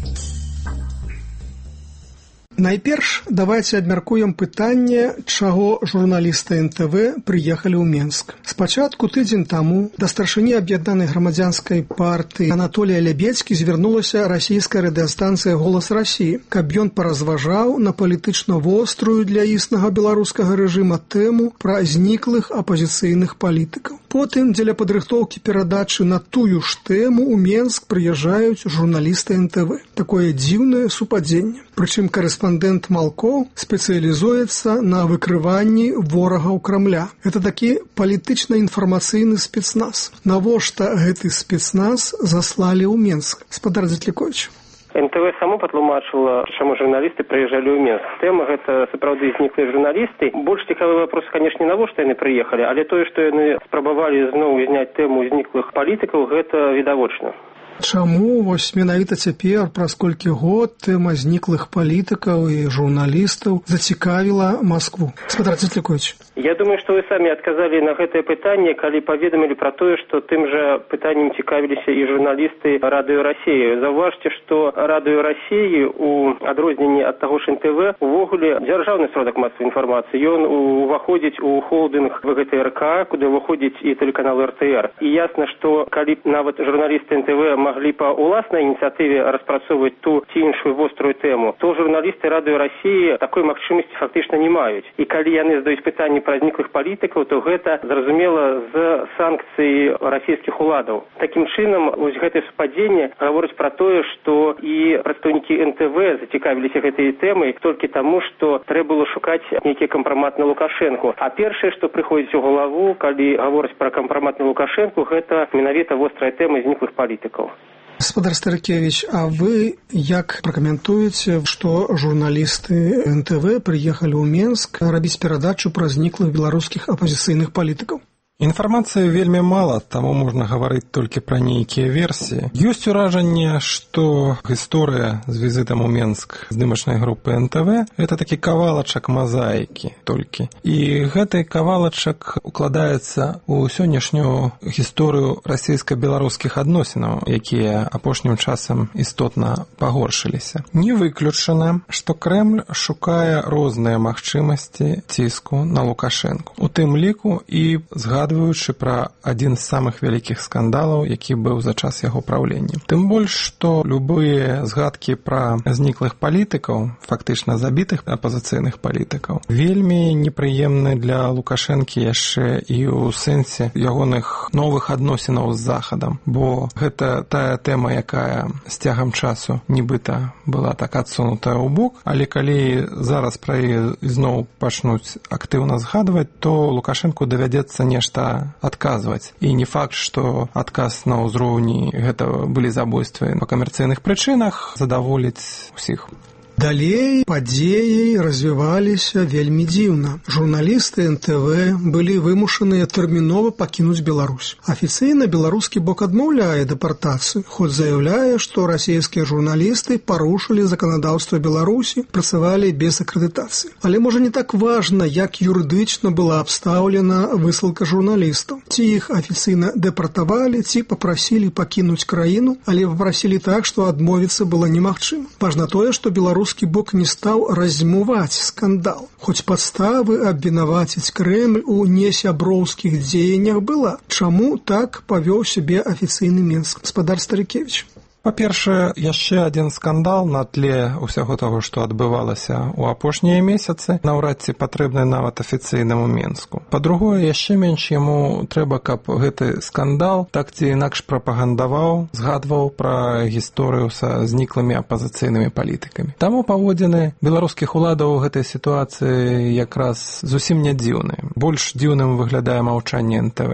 Speaker 5: Найперш давайте абмяркуем пытанне, чаго журналісты НТВ прыехалі ў Менск. Спачатку тыдзень таму да старшыні аб'яднанай грамадзянскай партыі Анатолія Лябедзькі звярнулася расійская радыёстанцыя «Голас Расіі», каб ён паразважаў на палітычна вострую для існага беларускага рэжыма тэму пра зніклых апазіцыйных палітыкаў. Потым дзеля падрыхтоўкі перадачы на тую ж тэму ў Менск прыязджаюць журналісты НТВ. Такое дзіўнае супадзенне. Прычым корэспандэнт Малкоў спецыялізуецца на выкрыванні ворагаў Крамля. Это такі палітычна-інфармацыйны спецназ. Навошта гэты спецназ заслалі ў Менск? Спадар Дзетліковіч.
Speaker 14: НТВ само патлумачыла, чаму журналісты прыязджалі ў Менск. Тэма гэта сапраўды зніклыя журналісты. Больш цікавы вопрос, канешне, навошта яны прыехалі, але тое, што яны спрабавалі зноў зняць тэму зніклых палітыкаў, гэта відавочна.
Speaker 5: Чаму вось менавіта цяпер, праз колькі год, тэма зніклых палітыкаў і журналістаў зацікавіла Маскву? Спадар Дзетліковіч.
Speaker 14: Я думаю, што вы самі адказалі на гэтае пытанне, калі паведамілі пра тое, што тым жа пытаннем цікавіліся і журналісты Радыё Расіі. Заўважце, што Радыё Расіі, у адрозненні ад таго ж НТВ, увогуле дзяржаўны сродак масавай інфармацыі. Ён уваходзіць у холдынг ВГТРК, куды ўваходзіць і тэлеканал РТР. І ясна, што калі нават журналісты НТВ маглі па ўласнай ініцыятыве распрацоўваць ту ці іншую вострую тэму, то журналісты Радыё Расіі такой магчымасці фактычна не маюць. І калі яны задаюць пытанні пра зніклых палітыкаў, то гэта, зразумела, з санкцый расійскіх уладаў. Такім чынам, вось гэтае супадзенне гаворыць пра тое, што і прадстаўнікі НТВ зацікавіліся гэтай тэмай толькі таму, што трэба было шукаць нейкі кампрамат на Лукашэнку. А першае, што прыходзіць у галаву, калі гаворыць пра кампрамат на Лукашэнку, гэта менавіта вострая тэма зніклых палітыкаў.
Speaker 5: Спадар Старыкевіч, а вы як пракаментуеце, што журналісты НТВ прыехалі ў Менск рабіць перадачу пра зніклых беларускіх апазіцыйных палітыкаў?
Speaker 16: Інфармацыі вельмі мала, таму можна гаварыць толькі пра нейкія версіі. Ёсць уражанне, што гісторыя з візітам у Менск здымачнай групы НТВ – гэта такі кавалачак мазаікі толькі. І гэты кавалачак укладаецца ў сённяшнюю гісторыю расійска-беларускіх адносінаў, якія апошнім часам істотна пагоршыліся. Не выключана, што Крэмль шукае розныя магчымасці ціску на Лукашэнку. У тым ліку і згадваючы пра адзін з самых вялікіх скандалаў, які быў за час яго праўлення. Тым больш, што любыя згадкі пра зніклых палітыкаў, фактычна забітых апазіцыйных палітыкаў, вельмі непрыемны для Лукашэнкі яшчэ і ў сэнсе ягоных новых адносінаў з Захадам, бо гэта тая тэма, якая з цягам часу нібыта была так адсунутая ў бок, але калі зараз пра яе зноў пачнуць актыўна згадваць, то Лукашэнку давядзецца нешта адказваць. І не факт, што адказ на ўзроўні гэта былі забойствы па камерцыйных прычынах задаволіць усіх.
Speaker 5: Далей падзеі развіваліся вельмі дзіўна. Журналісты НТВ былі вымушаныя тэрмінова пакінуць Беларусь. Афіцыйна беларускі бок адмаўляе дэпартацыю, хоць заяўляе, што расійскія журналісты парушылі заканадаўства Беларусі, працавалі без акрэдытацыі. Але можа не так важна, як юрыдычна была абстаўлена высылка журналістаў. Ці іх афіцыйна дэпартавалі, ці папрасілі пакінуць краіну, але папрасілі так, што адмовіцца было немагчыма. Важна тое, што беларускі бок не стаў раздзьмуваць скандал. Хоць падставы абвінаваціць Крэмль у несяброўскіх дзеяннях была. Чаму так павёў сябе афіцыйны Менск? Спадар Старыкевіч.
Speaker 16: Па-першае, яшчэ адзін скандал на тле ўсяго таго, што адбывалася ў апошнія месяцы, наўрад ці патрэбны нават афіцыйнаму Менску. Па-другое, яшчэ менш яму трэба, каб гэты скандал так ці інакш прапагандаваў, згадваў пра гісторыю са зніклымі апазіцыйнымі палітыкамі. Таму паводзіны беларускіх уладаў у гэтай сітуацыі якраз зусім не дзіўныя. Больш дзіўным выглядае маўчанне НТВ.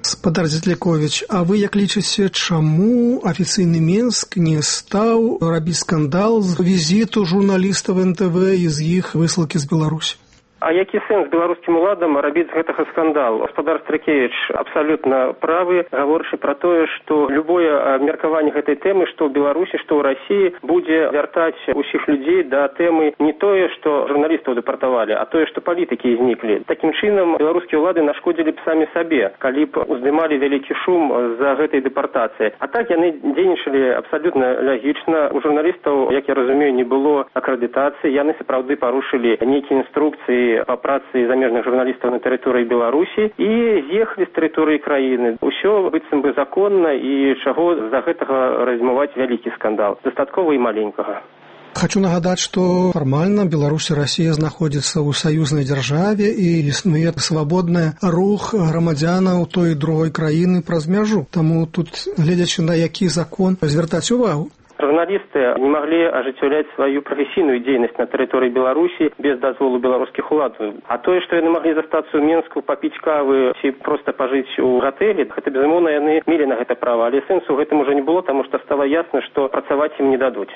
Speaker 5: Спадар Дзятляковіч, а вы як лічыце, чаму афіцыйны Менск не стаў рабіць скандал з візіту журналістаў НТВ і з іх высылкі з Беларусі?
Speaker 14: А які сэнс беларускім уладам рабіць з гэтага скандал? Гаспадар Стракевіч абсалютна правы, гаворачы пра тое, што любое абмеркаванне гэтай тэмы, што ў Беларусі, што ў Расіі, будзе вяртаць усіх людзей да тэмы не тое, што журналістаў дэпартавалі, а тое, што палітыкі зніклі. Такім чынам беларускія ўлады нашкодзілі б самі сабе, калі б уздымалі вялікі шум з-за гэтай дэпартацыі. А так яны дзейнічалі абсалютна лагічна. У журналістаў, як я разумею, не было акрэдытацыі, яны сапраўды парушылі нейкія інструкцыі па працы замежных журналістаў на тэрыторыі Беларусі і з'ехалі з тэрыторыі краіны. Усё быццам бы законна, і чаго з-за гэтага раздзьмуваць вялікі скандал. Дастаткова і маленькага.
Speaker 5: Хочу нагадаць, што фармальна Беларусь і Расія знаходзяцца ў саюзнай дзяржаве і існуе свабодны рух грамадзянаў той і другой краіны праз мяжу. Таму тут, гледзячы на які закон, звяртаць увагу.
Speaker 14: Журналісты не маглі ажыццяўляць сваю прафесійную дзейнасць на тэрыторыі Беларусі без дазволу беларускіх уладаў. А тое, што яны маглі застацца ў Менску, папіць кавы ці проста пажыць у гатэлі, гэта, безумоўна, яны мелі на гэта права, але сэнсу гэтым ужо не было, таму што стала ясна, што працаваць ім не дадуць.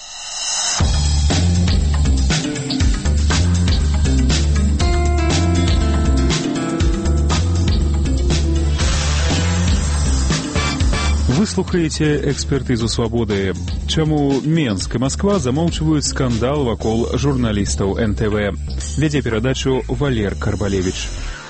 Speaker 15: Вы слухаеце экспертызу свабоды. Чаму Менск і Масква замоўчваюць скандал вакол журналістаў НТВ? Вядзе перадачу Валер Карбалевіч.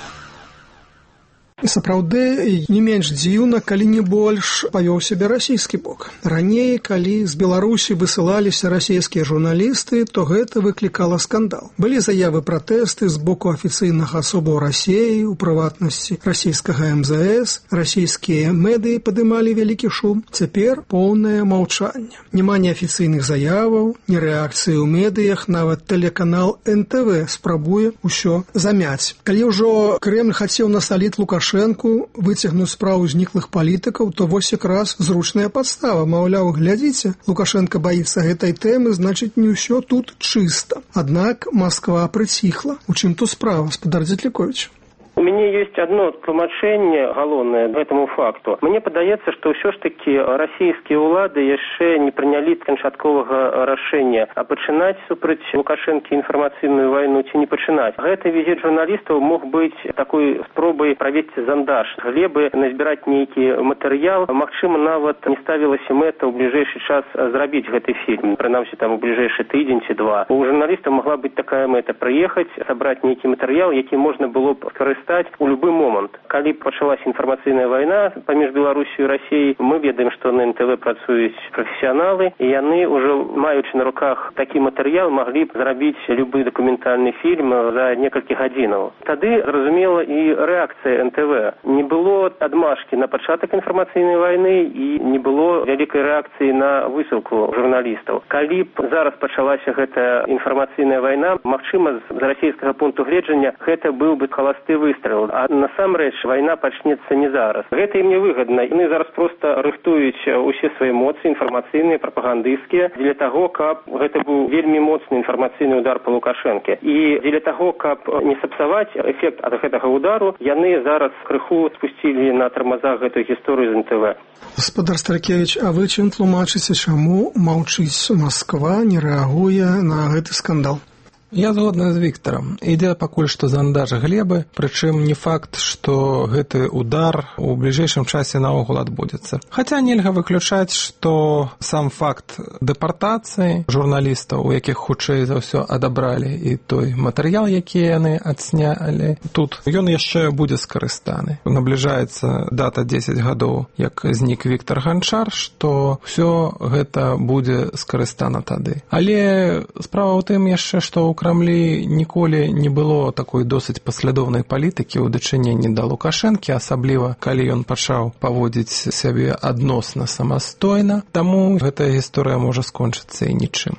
Speaker 5: Сапраўды, не менш дзіўна, калі не больш павёў сябе расійскі бок. Раней, калі з Беларусі высылаліся расійскія журналісты, то гэта выклікала скандал. Былі заявы пратэсты з боку афіцыйных асобаў Расіі, у прыватнасці расійскага МЗС, расійскія медыі падымалі вялікі шум. Цяпер поўнае маўчанне. Няма ні афіцыйных заяваў, ні рэакцыі ў медыях, нават тэлеканал НТВ спрабуе ўсё замяць. Калі ўжо Кремль хацеў насаліць Лукашенку выцягнуць справу зніклых палітыкаў, то вось якраз зручная падстава. Маўляў, глядзіце, Лукашенко баіцца гэтай тэмы, значыць, не ўсё тут чыста. Аднак Масква прыціхла. У чым тут справа, спадар Дзятляковіч?
Speaker 14: У мяне ёсць адно тлумачэнне галоўнае гэтаму факту. Мне падаецца, што ўсё ж такі расійскія ўлады яшчэ не прынялі канчатковага рашэння, а пачынаць супраць Лукашэнкі інфармацыйную вайну ці не пачынаць. Гэты візіт журналістаў мог быць такой спробай правесці зандаж, глебы назбіраць нейкі матэрыял. Магчыма, нават не ставілася мэта ў бліжэйшы час зрабіць гэты фільм, прынамсі там у бліжэйшы тыдзень ці два. У журналістаў магла быць такая мэта прыехаць, сабраць нейкі матэрыял, які можна было б скарыстаць у любы момант. Калі пачалася інфармацыйная вайна паміж Беларусью і Расіяй, мы ведаем, што на НТВ працуюць прафесіяналы, і яны ўжо, маючы на руках такі матэрыял, маглі б зрабіць любы дакументальны фільм за некалькі гадзінаў. Тады, зразумела, і рэакцыя НТВ. Не было адмашкі на пачатак інфармацыйнай вайны і не было вялікай рэакцыі на высылку журналістаў. Калі б зараз пачалася гэтая інфармацыйная вайна, магчыма, з расійскага пункту гледжання гэта быў бы халасты выстрел. А насамрэч вайна пачнецца не зараз. Гэта ім не выгадна. Яны зараз проста рыхтуюць усе свае эмоцыі, інфармацыйныя, прапагандысцкія, дзеля таго, каб гэта быў вельмі моцны інфармацыйны удар па Лукашэнке. І дзеля таго, каб не сапсаваць эфект ад гэтага удару, яны зараз крыху спусцілі на тармазах гэтую гісторыю з НТВ.
Speaker 5: Спадар Стракевіч, а вы чым тлумачыце, чаму маўчыць Масква, не рэагуе на гэты скандал?
Speaker 16: Я згодны з Віктарам. Ідзе пакуль што зандаж глебы, прычым не факт, што гэты удар у бліжэйшым часе наогул адбудзецца. Хаця нельга выключаць, што сам факт дэпартацыі журналістаў, у якіх хутчэй за ўсё адабралі і той матэрыял, які яны адснялі, тут ён яшчэ будзе скарыстаны. Набліжаецца дата 10 гадоў, як знік Віктар Ганчар, што ўсё гэта будзе скарыстана тады. Але справа ў тым яшчэ, што ў Крамлі ніколі не было такой досыць паслядоўнай палітыкі ў дачыненні да Лукашэнкі, асабліва калі ён пачаў паводзіць сябе адносна самастойна, таму гэтая гісторыя можа скончыцца і нічым.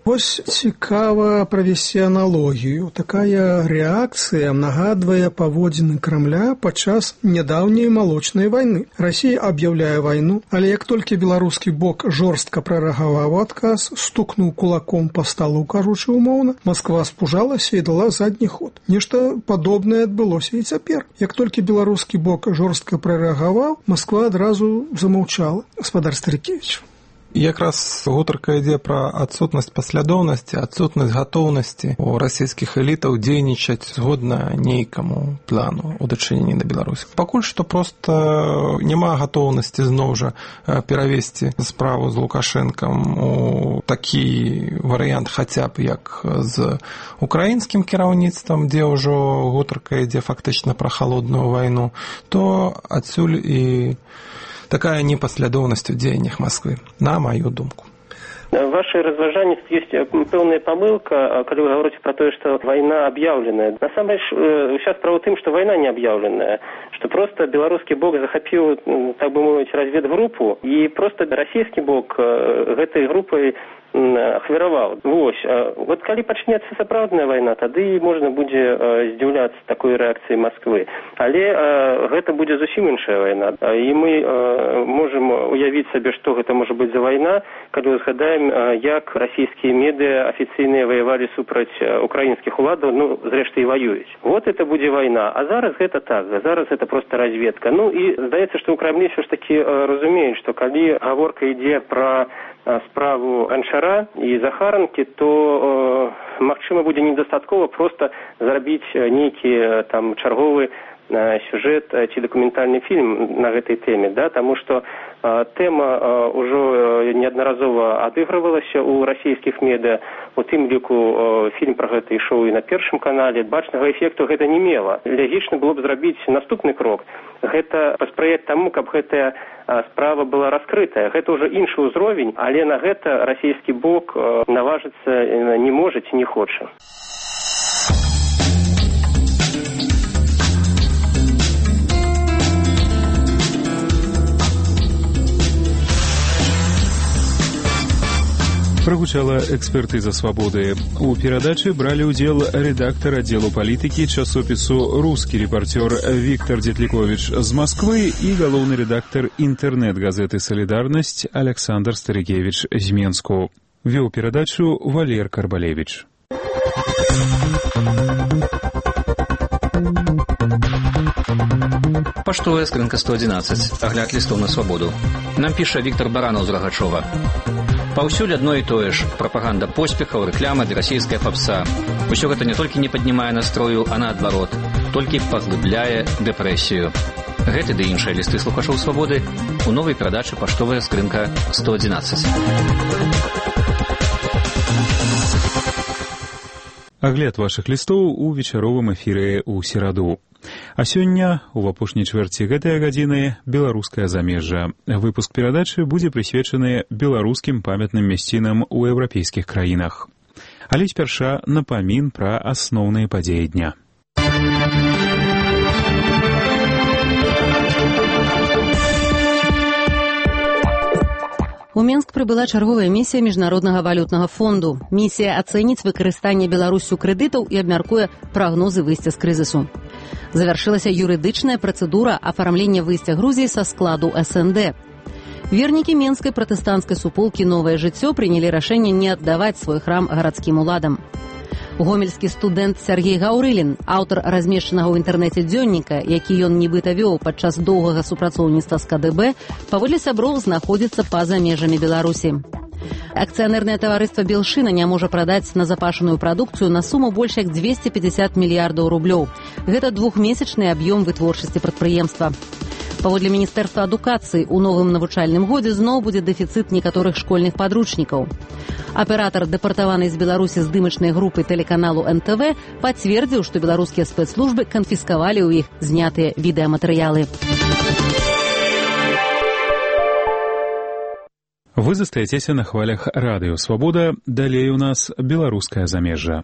Speaker 5: Вось цікава правесці аналогію. Такая рэакцыя нагадвае паводзіны Крамля падчас нядаўняй малочнай вайны. Расія аб'яўляе вайну, але як толькі беларускі бок жорстка прарэагаваў адказ, стукнуў кулаком па сталу, кажучы умоўна, Масква спужалася і дала задні ход. Нешта падобнае адбылося і цяпер. Як толькі беларускі бок жорстка прарэагаваў, Масква адразу замаўчала. Гаспадар Старыкевіч.
Speaker 16: Якраз гутарка ідзе пра адсутнасць паслядоўнасці, адсутнасць гатоўнасці у расійскіх элітаў дзейнічаць згодна нейкаму плану у дачыненні да Беларусі. Пакуль што проста няма гатоўнасці зноў жа перавесці справу з Лукашэнкам у такі варыянт хаця б як з украінскім кіраўніцтвам, дзе ўжо гутарка ідзе фактычна пра халодную вайну, то адсюль і такая непаслядоўнасць у дзеяннях Москвы, на маю думку.
Speaker 14: В вашей разважании есть пэўная памылка, когда вы говорите про то, что война объявленная. На самом деле, сейчас справа в том, что война не объявленная, что просто белорусский бок захопил, так бы мовить, разведгруппу, и просто российский бок этой группой ахвяраваў. Вось. Вот калі пачнецца сапраўдная вайна, тады можна будзе здзіўляцца такой рэакцыі Масквы. Але гэта будзе зусім іншая вайна. І мы можам уявіць сабе, што гэта можа быць за вайна, калі згадаем, як расійскія медыа афіцыйныя ваявалі супраць украінскіх уладаў, ну, зрэшты, і ваююць. Вот это будзе вайна. А зараз гэта так. Зараз гэта проста разведка. Ну, і здаецца, што ў Крамлі ўсё ж такі разумеюць, што калі гаворка ідзе пра справу Аншара і Захаранкі, то магчыма будзе недастаткова проста зрабіць нейкі там чарговы сюжэт ці дакументальны фільм на гэтай тэме, да, таму што тэма ўжо неаднаразова адыгрывалася ў расійскіх медыа, у тым ліку фільм пра гэта ішоў і на Першым канале, бачнага эфекту гэта не мела. Лягічна было б зрабіць наступны крок. Гэта паспрыяць таму, каб гэтая справа была раскрытая. Гэта ўжо іншы ўзровень, але на гэта расійскі бок наважыцца не можа ці не хоча.
Speaker 15: Прагучала экспертыза «Свободы». У перадачы бралі ўдзел рэдактар аддзелу палітыкі часопісу «Рускі рэпартёр» Віктор Дзетліковіч з Москвы і галоўны рэдактар інтэрнэт-газеты «Салідарнасць» Александр Старыкевіч з Менску. Вёў перадачу Валер Карбалевіч.
Speaker 2: Паштовая скрынка 111. Агляд лістоў на свабоду. Нам піша Віктор Баранаў з Рагачова. Паўсюль адно і тое ж. Прапаганда поспехаў, рэкляма ды расійская папса. Усё гэта не толькі не паднімае настрою, а наадварот, толькі паглыбляе дэпрэсію. Гэты ды іншыя лісты слухачоў свабоды у новай перадачы «Паштовая скрынка 111».
Speaker 15: Агляд вашых лістоў у вечаровым эфіры ў сераду. А сёння, у апошняй чвэрці гэтай гадзіны, беларускае замежжа. Выпуск перадачы будзе прысвечаны беларускім памятным мясцінам у еўрапейскіх краінах. Але спярша напамін пра асноўныя падзеі дня.
Speaker 1: У Менск прыбыла чарговая місія Міжнароднага валютнага фонду. Місія ацэніць выкарыстанне Беларуссю крэдытаў і абмяркуе прагнозы выйсця з крызісу. Завяршылася юрыдычная працэдура афармлення выйсця Грузіі са складу СНД. Вернікі менскай пратэстанцкай суполкі «Новае жыццё» прынялі рашэнне не аддаваць свой храм гарадскім уладам. Гомельскі студэнт Сергей Гаўрылін, аўтар размешчанага ў інтэрнэце дзённіка, які ён нібыта вёў падчас доўгага супрацоўніцтва з КДБ, паводле сяброў знаходзіцца па-за межамі Беларусі. Акцыянернае таварыства «Белшына» не можа прадаць назапашаную прадукцыю на суму больш як 250 мільярдаў рублёў. Гэта двухмесячны аб'ём вытворчасці прадпрыемства. Паводле Міністэрства адукацыі, у новым навучальным годзе зноў будзе дэфіцыт некаторых школьных падручнікаў. Аператар дэпартаванай з Беларусі здымачнай групы тэлеканалу НТВ пацвердзіў, што беларускія спецслужбы канфіскавалі ў іх знятыя відэаматэрыялы.
Speaker 15: Вы застаецеся на хвалях радыё «Свабода». Далей у нас беларускае замежжа.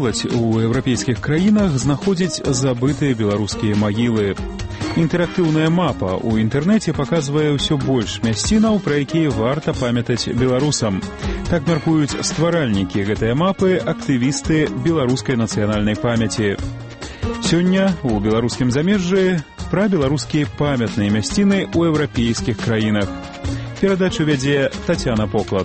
Speaker 15: моладзь у еўрапейскіх краінах знаходзіць забытыя беларускія магілы. Інтэрактыўная мапа ў інтэрнэце паказвае ўсё больш мясцінаў, пра якія варта памятаць беларусам. Так мяркуюць стваральнікі гэтыя мапы, актывісты беларускай нацыянальнай памяці. Сёння у беларускім замежжы пра беларускія памятныя мясціны ў еўрапейскіх краінах. Перадачу вядзе Тацяна Поклад.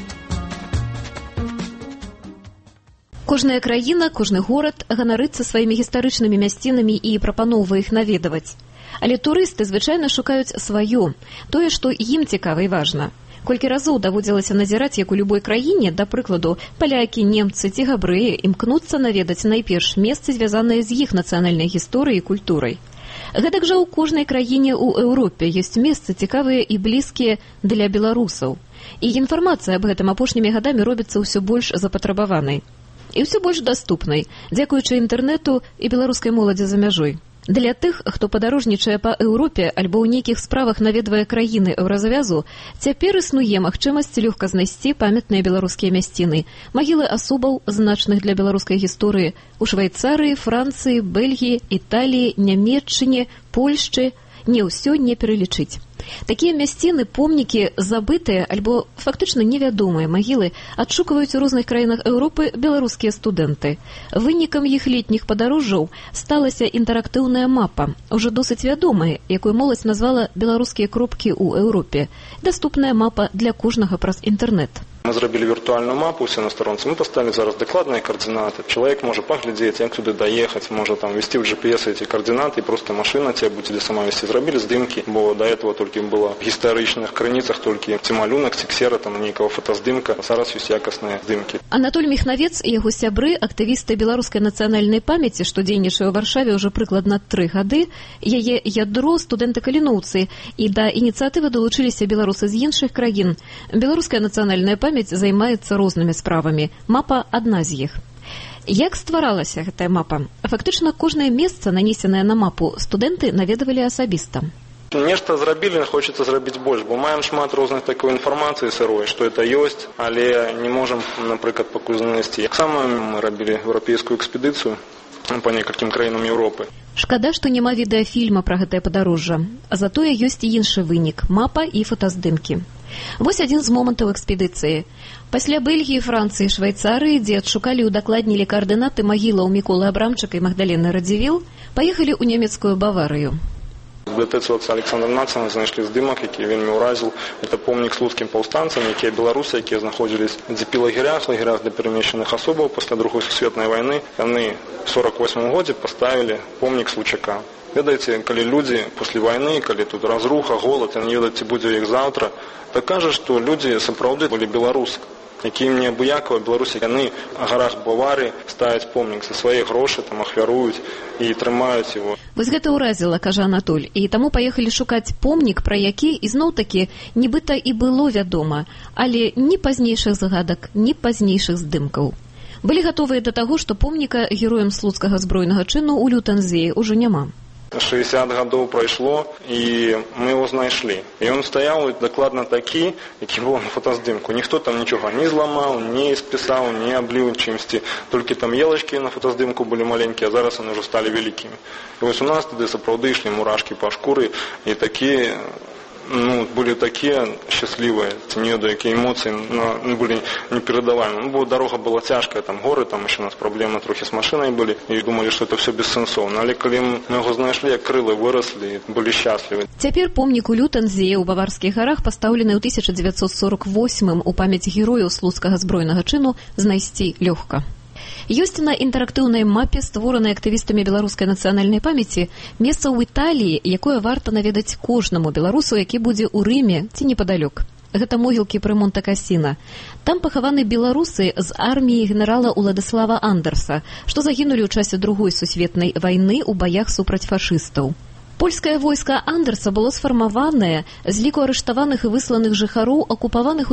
Speaker 3: Кожная краіна, кожны горад ганарыцца сваімі гістарычнымі мясцінамі і прапаноўвае іх наведаваць. Але турысты звычайна шукаюць сваё, тое, што ім цікава і важна. Колькі разоў даводзілася назіраць, як у любой краіне, да прыкладу, палякі, немцы ці габрэі імкнуцца наведаць найперш месцы, звязаныя з іх нацыянальнай гісторыяй і культурай. Гэтак жа ў кожнай краіне ў Еўропе ёсць месцы цікавыя і блізкія для беларусаў. І інфармацыя аб гэтым апошнімі гадамі робіцца ўсё больш запатрабаванай. І ўсё больш даступнай, дзякуючы інтэрнэту і беларускай моладзі за мяжой. Для тых, хто падарожнічае па Еўропе альбо ў нейкіх справах наведвае краіны еўразвязу, цяпер існуе магчымасць лёгка знайсці памятныя беларускія мясціны, магілы асобаў, значных для беларускай гісторыі, у Швейцарыі, Францыі, Бельгіі, Італіі, Нямецчыне, Польшчы. Не ўсё не пералічыць. Такія мясціны, помнікі, забытыя альбо фактычна невядомыя магілы адшукваюць у розных краінах Еўропы беларускія студэнты. Вынікам іх летніх падарожжаў сталася інтэрактыўная мапа, ужо досыць вядомая, якую моладзь назвала «Беларускія кропкі ў Еўропе», даступная мапа для кожнага праз інтэрнэт.
Speaker 17: Мы зрабілі віртуальную мапу ўсе на старонцы. Мы поставили зараз дакладныя координаты. Человек может поглядеть, як туды доехать, может там ввести в GPS эти координаты, и просто машина тебе будет сама вести. Зрабілі здымки, бо до этого только было в гістарычных крыніцах только ці малюнак, ці ксера, там нейкого фотоздымка. Зараз ёсць якасныя здымки.
Speaker 3: Анатоль Міхнавец і яго сябры, актывісты беларускай нацыянальнай памяці, што дзейнічае ў Варшаве ўжо прыкладна 3 гады, яе ядро студэнты-каліноўцы, і да ініцыятывы далучыліся беларусы з іншых краін. Беларуская нацыянальная памяць займаецца рознымі справамі. Мапа адна з іх. Як стваралася гэтая мапа? Фактычна, кожнае месца, нанесенае на мапу, студэнты наведавалі асабіста.
Speaker 17: Нешта зрабілі, хочацца зрабіць больш, бо маем шмат розных такой інфармацыі сырой, што это ёсць, але не можам, напрыклад, пакуль знайсці. Таксама мы рабілі еўрапейскую экспедыцыю па некалькім краінам Еўропы.
Speaker 3: Шкада, што няма відэафільма пра гэтае падарожжа, а затое ёсць і іншы вынік – мапа і фотаздымкі. Вось адзін з момантаў экспедыцыі. Пасля Бельгіі, Францыі, Швейцарыі, дзе адшукалі і удакладнілі каардынаты магілаў Міколы Абрамчыка і Магдалены Радзівіл, паехалі ў нямецкую Баварыю.
Speaker 17: В бібліотэцы отца Александра Нацана знайшлі здымак, які вельмі ўразіў. Это помнік слуцкім паўстанцам, якія беларусы, якія знаходзілись в дзіпілагерях, лагерях для перемещенных асобаў пасля Другой сусветнай вайны. Яны в 48 годзе паставілі помнік Случака. Ведаеце, калі людзі пасля вайны, калі тут разруха, голад, яны не ведаюць, ці будзе іх заўтра, так кажа, што людзі сапраўды былі беларусы, якія мне абыякова беларусі, яны на гарах Баварыі ставяць помнік за свае грошы, там ахвяруюць і трымаюць его.
Speaker 3: Вось гэта ўразіла, кажа Анатоль, і таму паехалі шукаць помнік, пра які ізноў-такі нібыта і было вядома, але ні пазнейшых загадак, ні пазнейшых здымкаў. Былі гатовыя да таго, што помніка героям слуцкага збройнага чыну ў Лютанзіі ўжо няма.
Speaker 17: 60 гадоў прайшло, і мы его знайшлі. І ён стаяў дакладна такі, які быў на фотаздымку. Ніхто там нічога не зламаў, не спісаў, не абліў чымсьці. Толькі там елачкі на фотаздымку былі маленькія, а зараз яны ўжо сталі вялікімі. І вось у нас тады сапраўды ішлі мурашкі па шкуры, і такія, былі такія шчаслівыя, ці не ведаю, якія эмоцыі былі неперадавальныя. Бо дарога была цяжкая, там горы, там яшчэ у нас праблемы трохі з машынай былі, і думалі, што это все бессэнсоўна. Але калі мы яго знайшлі, як крылы выраслі, былі шчаслівы.
Speaker 3: Цяпер помнік у Лютанзіі ў баварскіх гарах, пастаўлены ў 1948 у памяць герояў слуцкага збройнага чыну, знайсці лёгка. Ёсць на інтэрактыўнай мапе, створанай актывістамі беларускай нацыянальнай памяці, месца ў Італіі, якое варта наведаць кожнаму беларусу, які будзе ў Рыме ці непадалёк. Гэта могілкі пры Монте-Кассіна. Там пахаваны беларусы з арміі генерала Уладыслава Андерса, што загінулі ў часе Другой сусветнай вайны ў баях супраць фашыстаў. Польскае войска Андерса было сфармаванае з ліку арыштаваных і высланых жыхароў, акупаваных у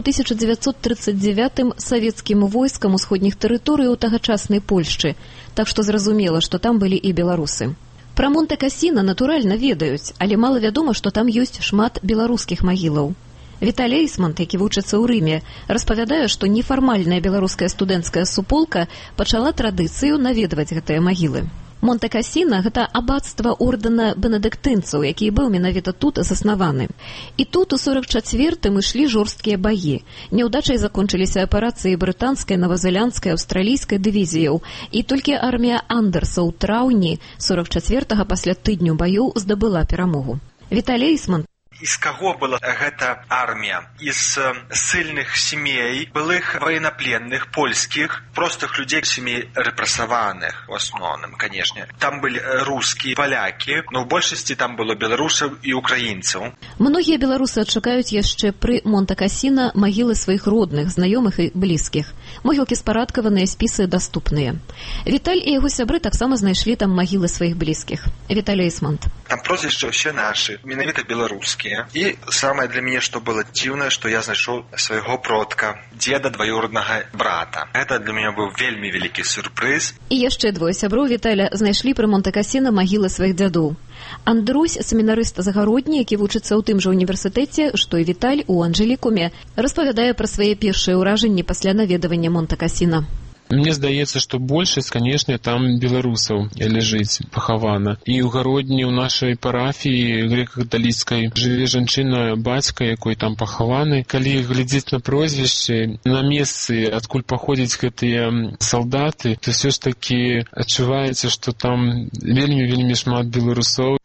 Speaker 3: 1939 савецкім войскам усходніх тэрыторый у тагачаснай Польшчы, так што зразумела, што там былі і беларусы. Пра Монте-Кассіна, натуральна, ведаюць, але мала вядома, што там ёсць шмат беларускіх магілаў. Віталій Эйсмонт, які вучыцца ў Рыме, распавядае, што нефармальная беларуская студэнцкая суполка пачала традыцыю наведваць гэтыя магілы. Монте-Кассіна – гэта аббатства ордэна бенедыктынцаў, які быў менавіта тут заснаваны. І тут у 44-м ішлі жорсткія баі. Няўдачай закончыліся аперацыі брытанскай, новазеландскай, аўстралійскай дывізіяў. І толькі армія Андерса ў траўні 44-га пасля тыдню баёў здабыла перамогу. Віталій Эйсмонт.
Speaker 18: Из кого была эта армия? Из ссыльных семей, былых военнопленных, польских, простых людей, семей репрессованных в основном, конечно. Там были русские, поляки, но в большинстве там было белорусов и украинцев.
Speaker 3: Многие белорусы отшукают еще при Монте-Кассіна могилы своих родных, знакомых и близких. Могилки спарадкованные, списы доступные. Виталь и его сябры так само знайшли там могилы своих близких. Виталий Эйсмонт.
Speaker 18: Там прозвища все наши, менавіта белорусские. И самое для меня, что было дивное, что я нашел своего продка, деда двоюродного брата. Это для меня был вельми великий сюрприз.
Speaker 3: И еще двое сябров Виталя знайшли при Монте-Кассіна могилы своих дядов. Андрусь, семінарыст загародні, які вучыцца ў тым жа універсітэце, што і Віталь у Анжелікуме, распавядае пра свае першыя ўражанні пасля наведавання Монте-Кассіна.
Speaker 19: Мне здаецца, што большасць, канешне, там беларусаў ляжыць пахавана. І ў гародні ў нашай парафіі грэка-каталіцкай жыве жанчына, бацька, якой там пахаваны. Калі глядзець на прозвішчы, на месцы, адкуль паходзяць гэтыя салдаты, то ўсё ж такі адчуваецца, што там вельмі шмат беларусоў.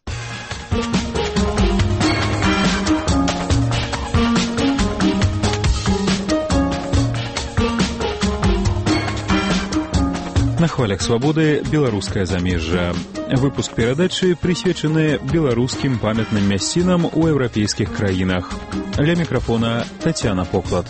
Speaker 15: На хвалях свабоды беларускае замежжа. Выпуск перадачы прысвечаны беларускім памятным мясцінам у еўрапейскіх краінах. Ля мікрафона Тацяна Поклад.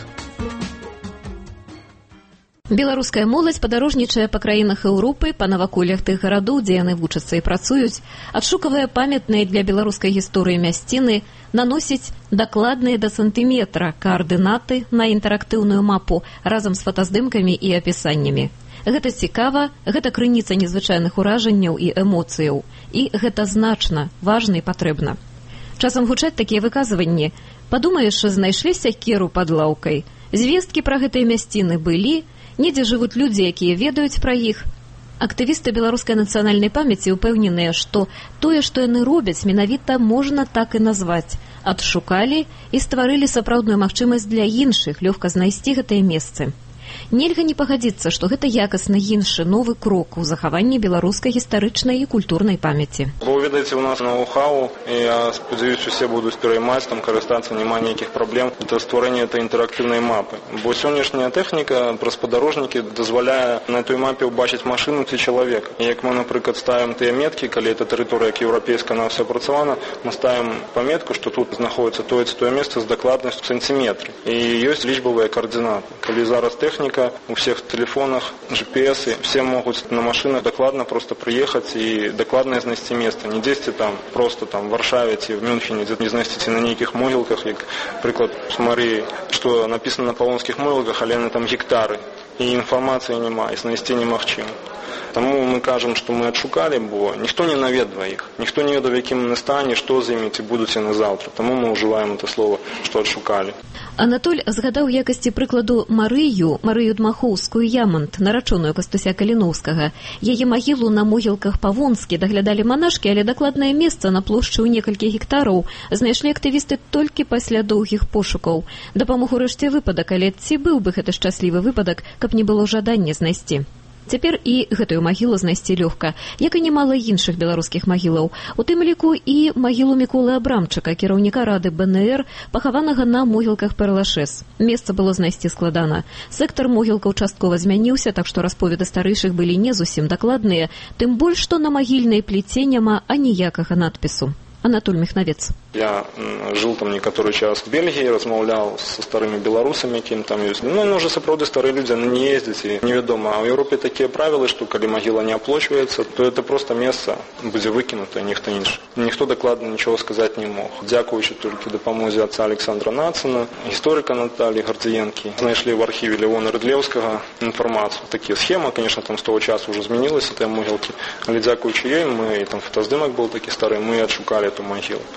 Speaker 3: Беларуская моладзь падарожнічае па краінах Еўропы, па наваколлях тых гарадоў, дзе яны вучацца і працуюць, адшукавае памятныя для беларускай гісторыі мясціны, наносіць дакладныя да сантыметра каардынаты на інтэрактыўную мапу разам з фотаздымкамі і апісаннямі. Гэта цікава, гэта крыніца незвычайных уражанняў і эмоцыяў. І гэта значна, важна і патрэбна. Часам гучаць такія выказванні. Падумаеш, знайшлі сякеру пад лаўкай. Звесткі пра гэтыя мясціны былі, недзе жывуць людзі, якія ведаюць пра іх. Актывісты беларускай нацыянальнай памяці ўпэўненыя, што тое, што яны робяць, менавіта можна так і назваць. Адшукалі і стварылі сапраўдную магчымасць для іншых лёгка знайсці гэтыя месцы. Нельга не пагадзіцца, што гэта якасны іншы новы крок у захаванні беларускай гістарычнай і культурнай памяці.
Speaker 17: Вы ведаеце, у нас ноу-хау, і я спадзяюсь, усе будуць пераймаць, там карыстацца, няма ніякіх праблем. Это стварэнне этой інтэрактыўнай мапы. Бо сённяшняя тэхніка праз падарожнікі дазваляе на той мапе ўбачыць машыну ці чалавека. І як мы, напрыклад, ставім тыя меткі, калі это тэрыторыя як еўрапейская, на ўсё апрацавана, мы ставім паметку, што тут знаходіцца тое ці тое месца з дакладнасцю сантиметры. І ёсць лічбавыя координаты. Калі зараз техника, у всех телефонах, GPS, все могут на машинах докладно просто приехать и докладно знайсці место. Не десьте там, просто там в Варшаве, в Мюнхене, не знайсціце на неких могилках, як, приклад, смотри, что написано на полонских могилках, але на там гектары. И информации нема, и знайсці немагчыма. Тому мы кажем, что мы отшукали, бо ніхто не наведвае іх, ніхто не ведае, в якім яны стане, што з імі, ці будуць яны заўтра. Тому мы ўжываем это слово, што адшукалі.
Speaker 3: Анатоль згадаў якасці прыкладу Марыю Дмахоўскую Ямонт, нарачоную Кастуся Каліноўскага. Яе магілу на могілках Павонскі даглядалі манашкі, але дакладнае месца на плошчы ў некалькі гектараў знайшлі актывісты толькі пасля доўгіх пошукаў. Дапамог урэшце выпадак, але ці быў бы гэта шчаслівы выпадак, каб не было жадання знайсці. Цяпер і гэтую магілу знайсці лёгка, як і немала іншых беларускіх магілаў. У тым ліку і магілу Міколы Абрамчыка, кіраўніка рады БНР, пахаванага на могілках Перлашэс. Месца было знайсці складана. Сектар могілкаў часткова змяніўся, так што расповеды старэйшых былі не зусім дакладныя, тым больш, што на магільнай пліце няма аніякага надпісу. Анатоль Михновец.
Speaker 17: Я жил там некоторый час в Бельгии, размаўлял со старыми белорусами, яким там есть. Ну, уже сапраўды старые люди, они не ездят, и неведомо. А в Европе такие правила, что когда могила не оплачивается, то это просто место будет выкинуто, ніхто іншы. Ніхто докладно ничего сказать не мог. Дякуючи только допомозі отца Александра Нацина, историка Натальи Гордиенки, знайшли в архиве Леона Рыдлевского информацию. Такие схемы, конечно, там с того часа уже изменилась этой могилки. Але дякуючи ей, мы, и там фотоздымок был такой старый, мы отшукали эту могилу. Потом было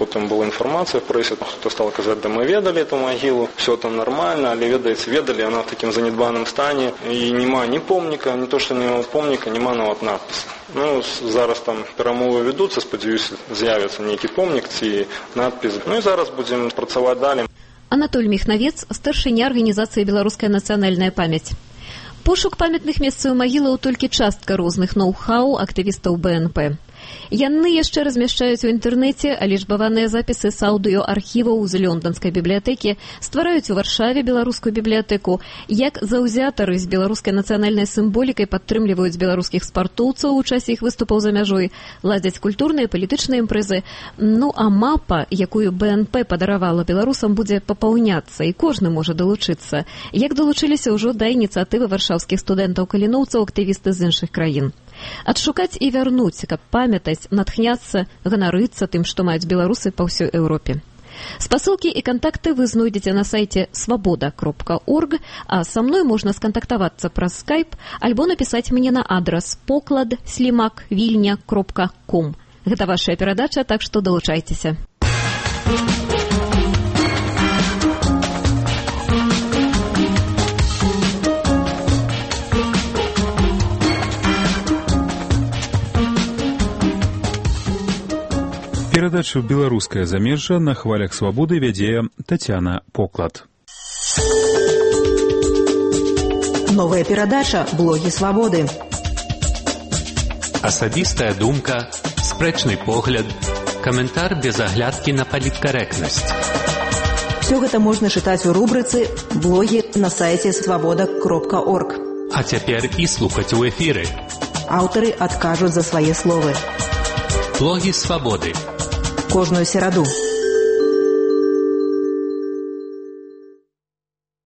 Speaker 17: была информация в прессе, кто стал казать, да мы ведали эту могилу, все там нормально, але ведаете, ведали, она в таким занедбаном стане, и нема ни помника, не то, что нема помника, нема нават надписи. Ну, зараз там перамовы ведуцца, спадзяюся, з'явіцца нейкі помнік ці надпіс. Ну і зараз будзем працаваць далей.
Speaker 3: Анатоль Михновец, старшыня арганізацыі «Беларуская нацыянальная памяць». Пошук памятных месцаў магілаў толькі частка розных ноу-хау актывістаў БНП. Яны яшчэ размяшчаюць у інтэрнэце, а лічбаваныя запісы з аўдыёархіваў з лёнданскай бібліятэкі ствараюць у Варшаве беларускую бібліятэку, як заўзятары з беларускай нацыянальнай сімволікай падтрымліваюць беларускіх спартоўцаў у часе іх выступаў за мяжой, ладзяць культурныя і палітычныя імпрэзы. Ну а мапа, якую БНП падаравала беларусам, будзе папаўняцца, і кожны можа далучыцца. Як далучыліся ўжо да ініцыятывы варшаўскіх студэнтаў-каліноўцаў актывісты з іншых краін. Адшукаць і вярнуць, каб памятаць, натхняцца, ганарыцца тым, што маюць беларусы па ўсёй Еўропе. Спасылкі і кантакты вы знойдзеце на сайце свабода.орг, а са мной можна скантактавацца праз скайп альбо напісаць мне на адрас poklad@vilnia.com. Гэта вашая перадача, так што далучайцеся.
Speaker 15: Перадачу «Беларускае замежжа» на хвалях свабоды вядзе Тацяна Поклад.
Speaker 4: Новая перадача «Блогі свабоды».
Speaker 20: Асабістая думка, спрэчны погляд, каментар без аглядкі на паліткарэктнасць.
Speaker 4: Все гэта можна чытаць у рубрыцы «Блогі» на сайце свабода.орг.
Speaker 20: А цяпер і слухаць у эфіры.
Speaker 4: Аўтары адкажуць за свае словы.
Speaker 20: Блогі свабоды.
Speaker 4: Кожную сераду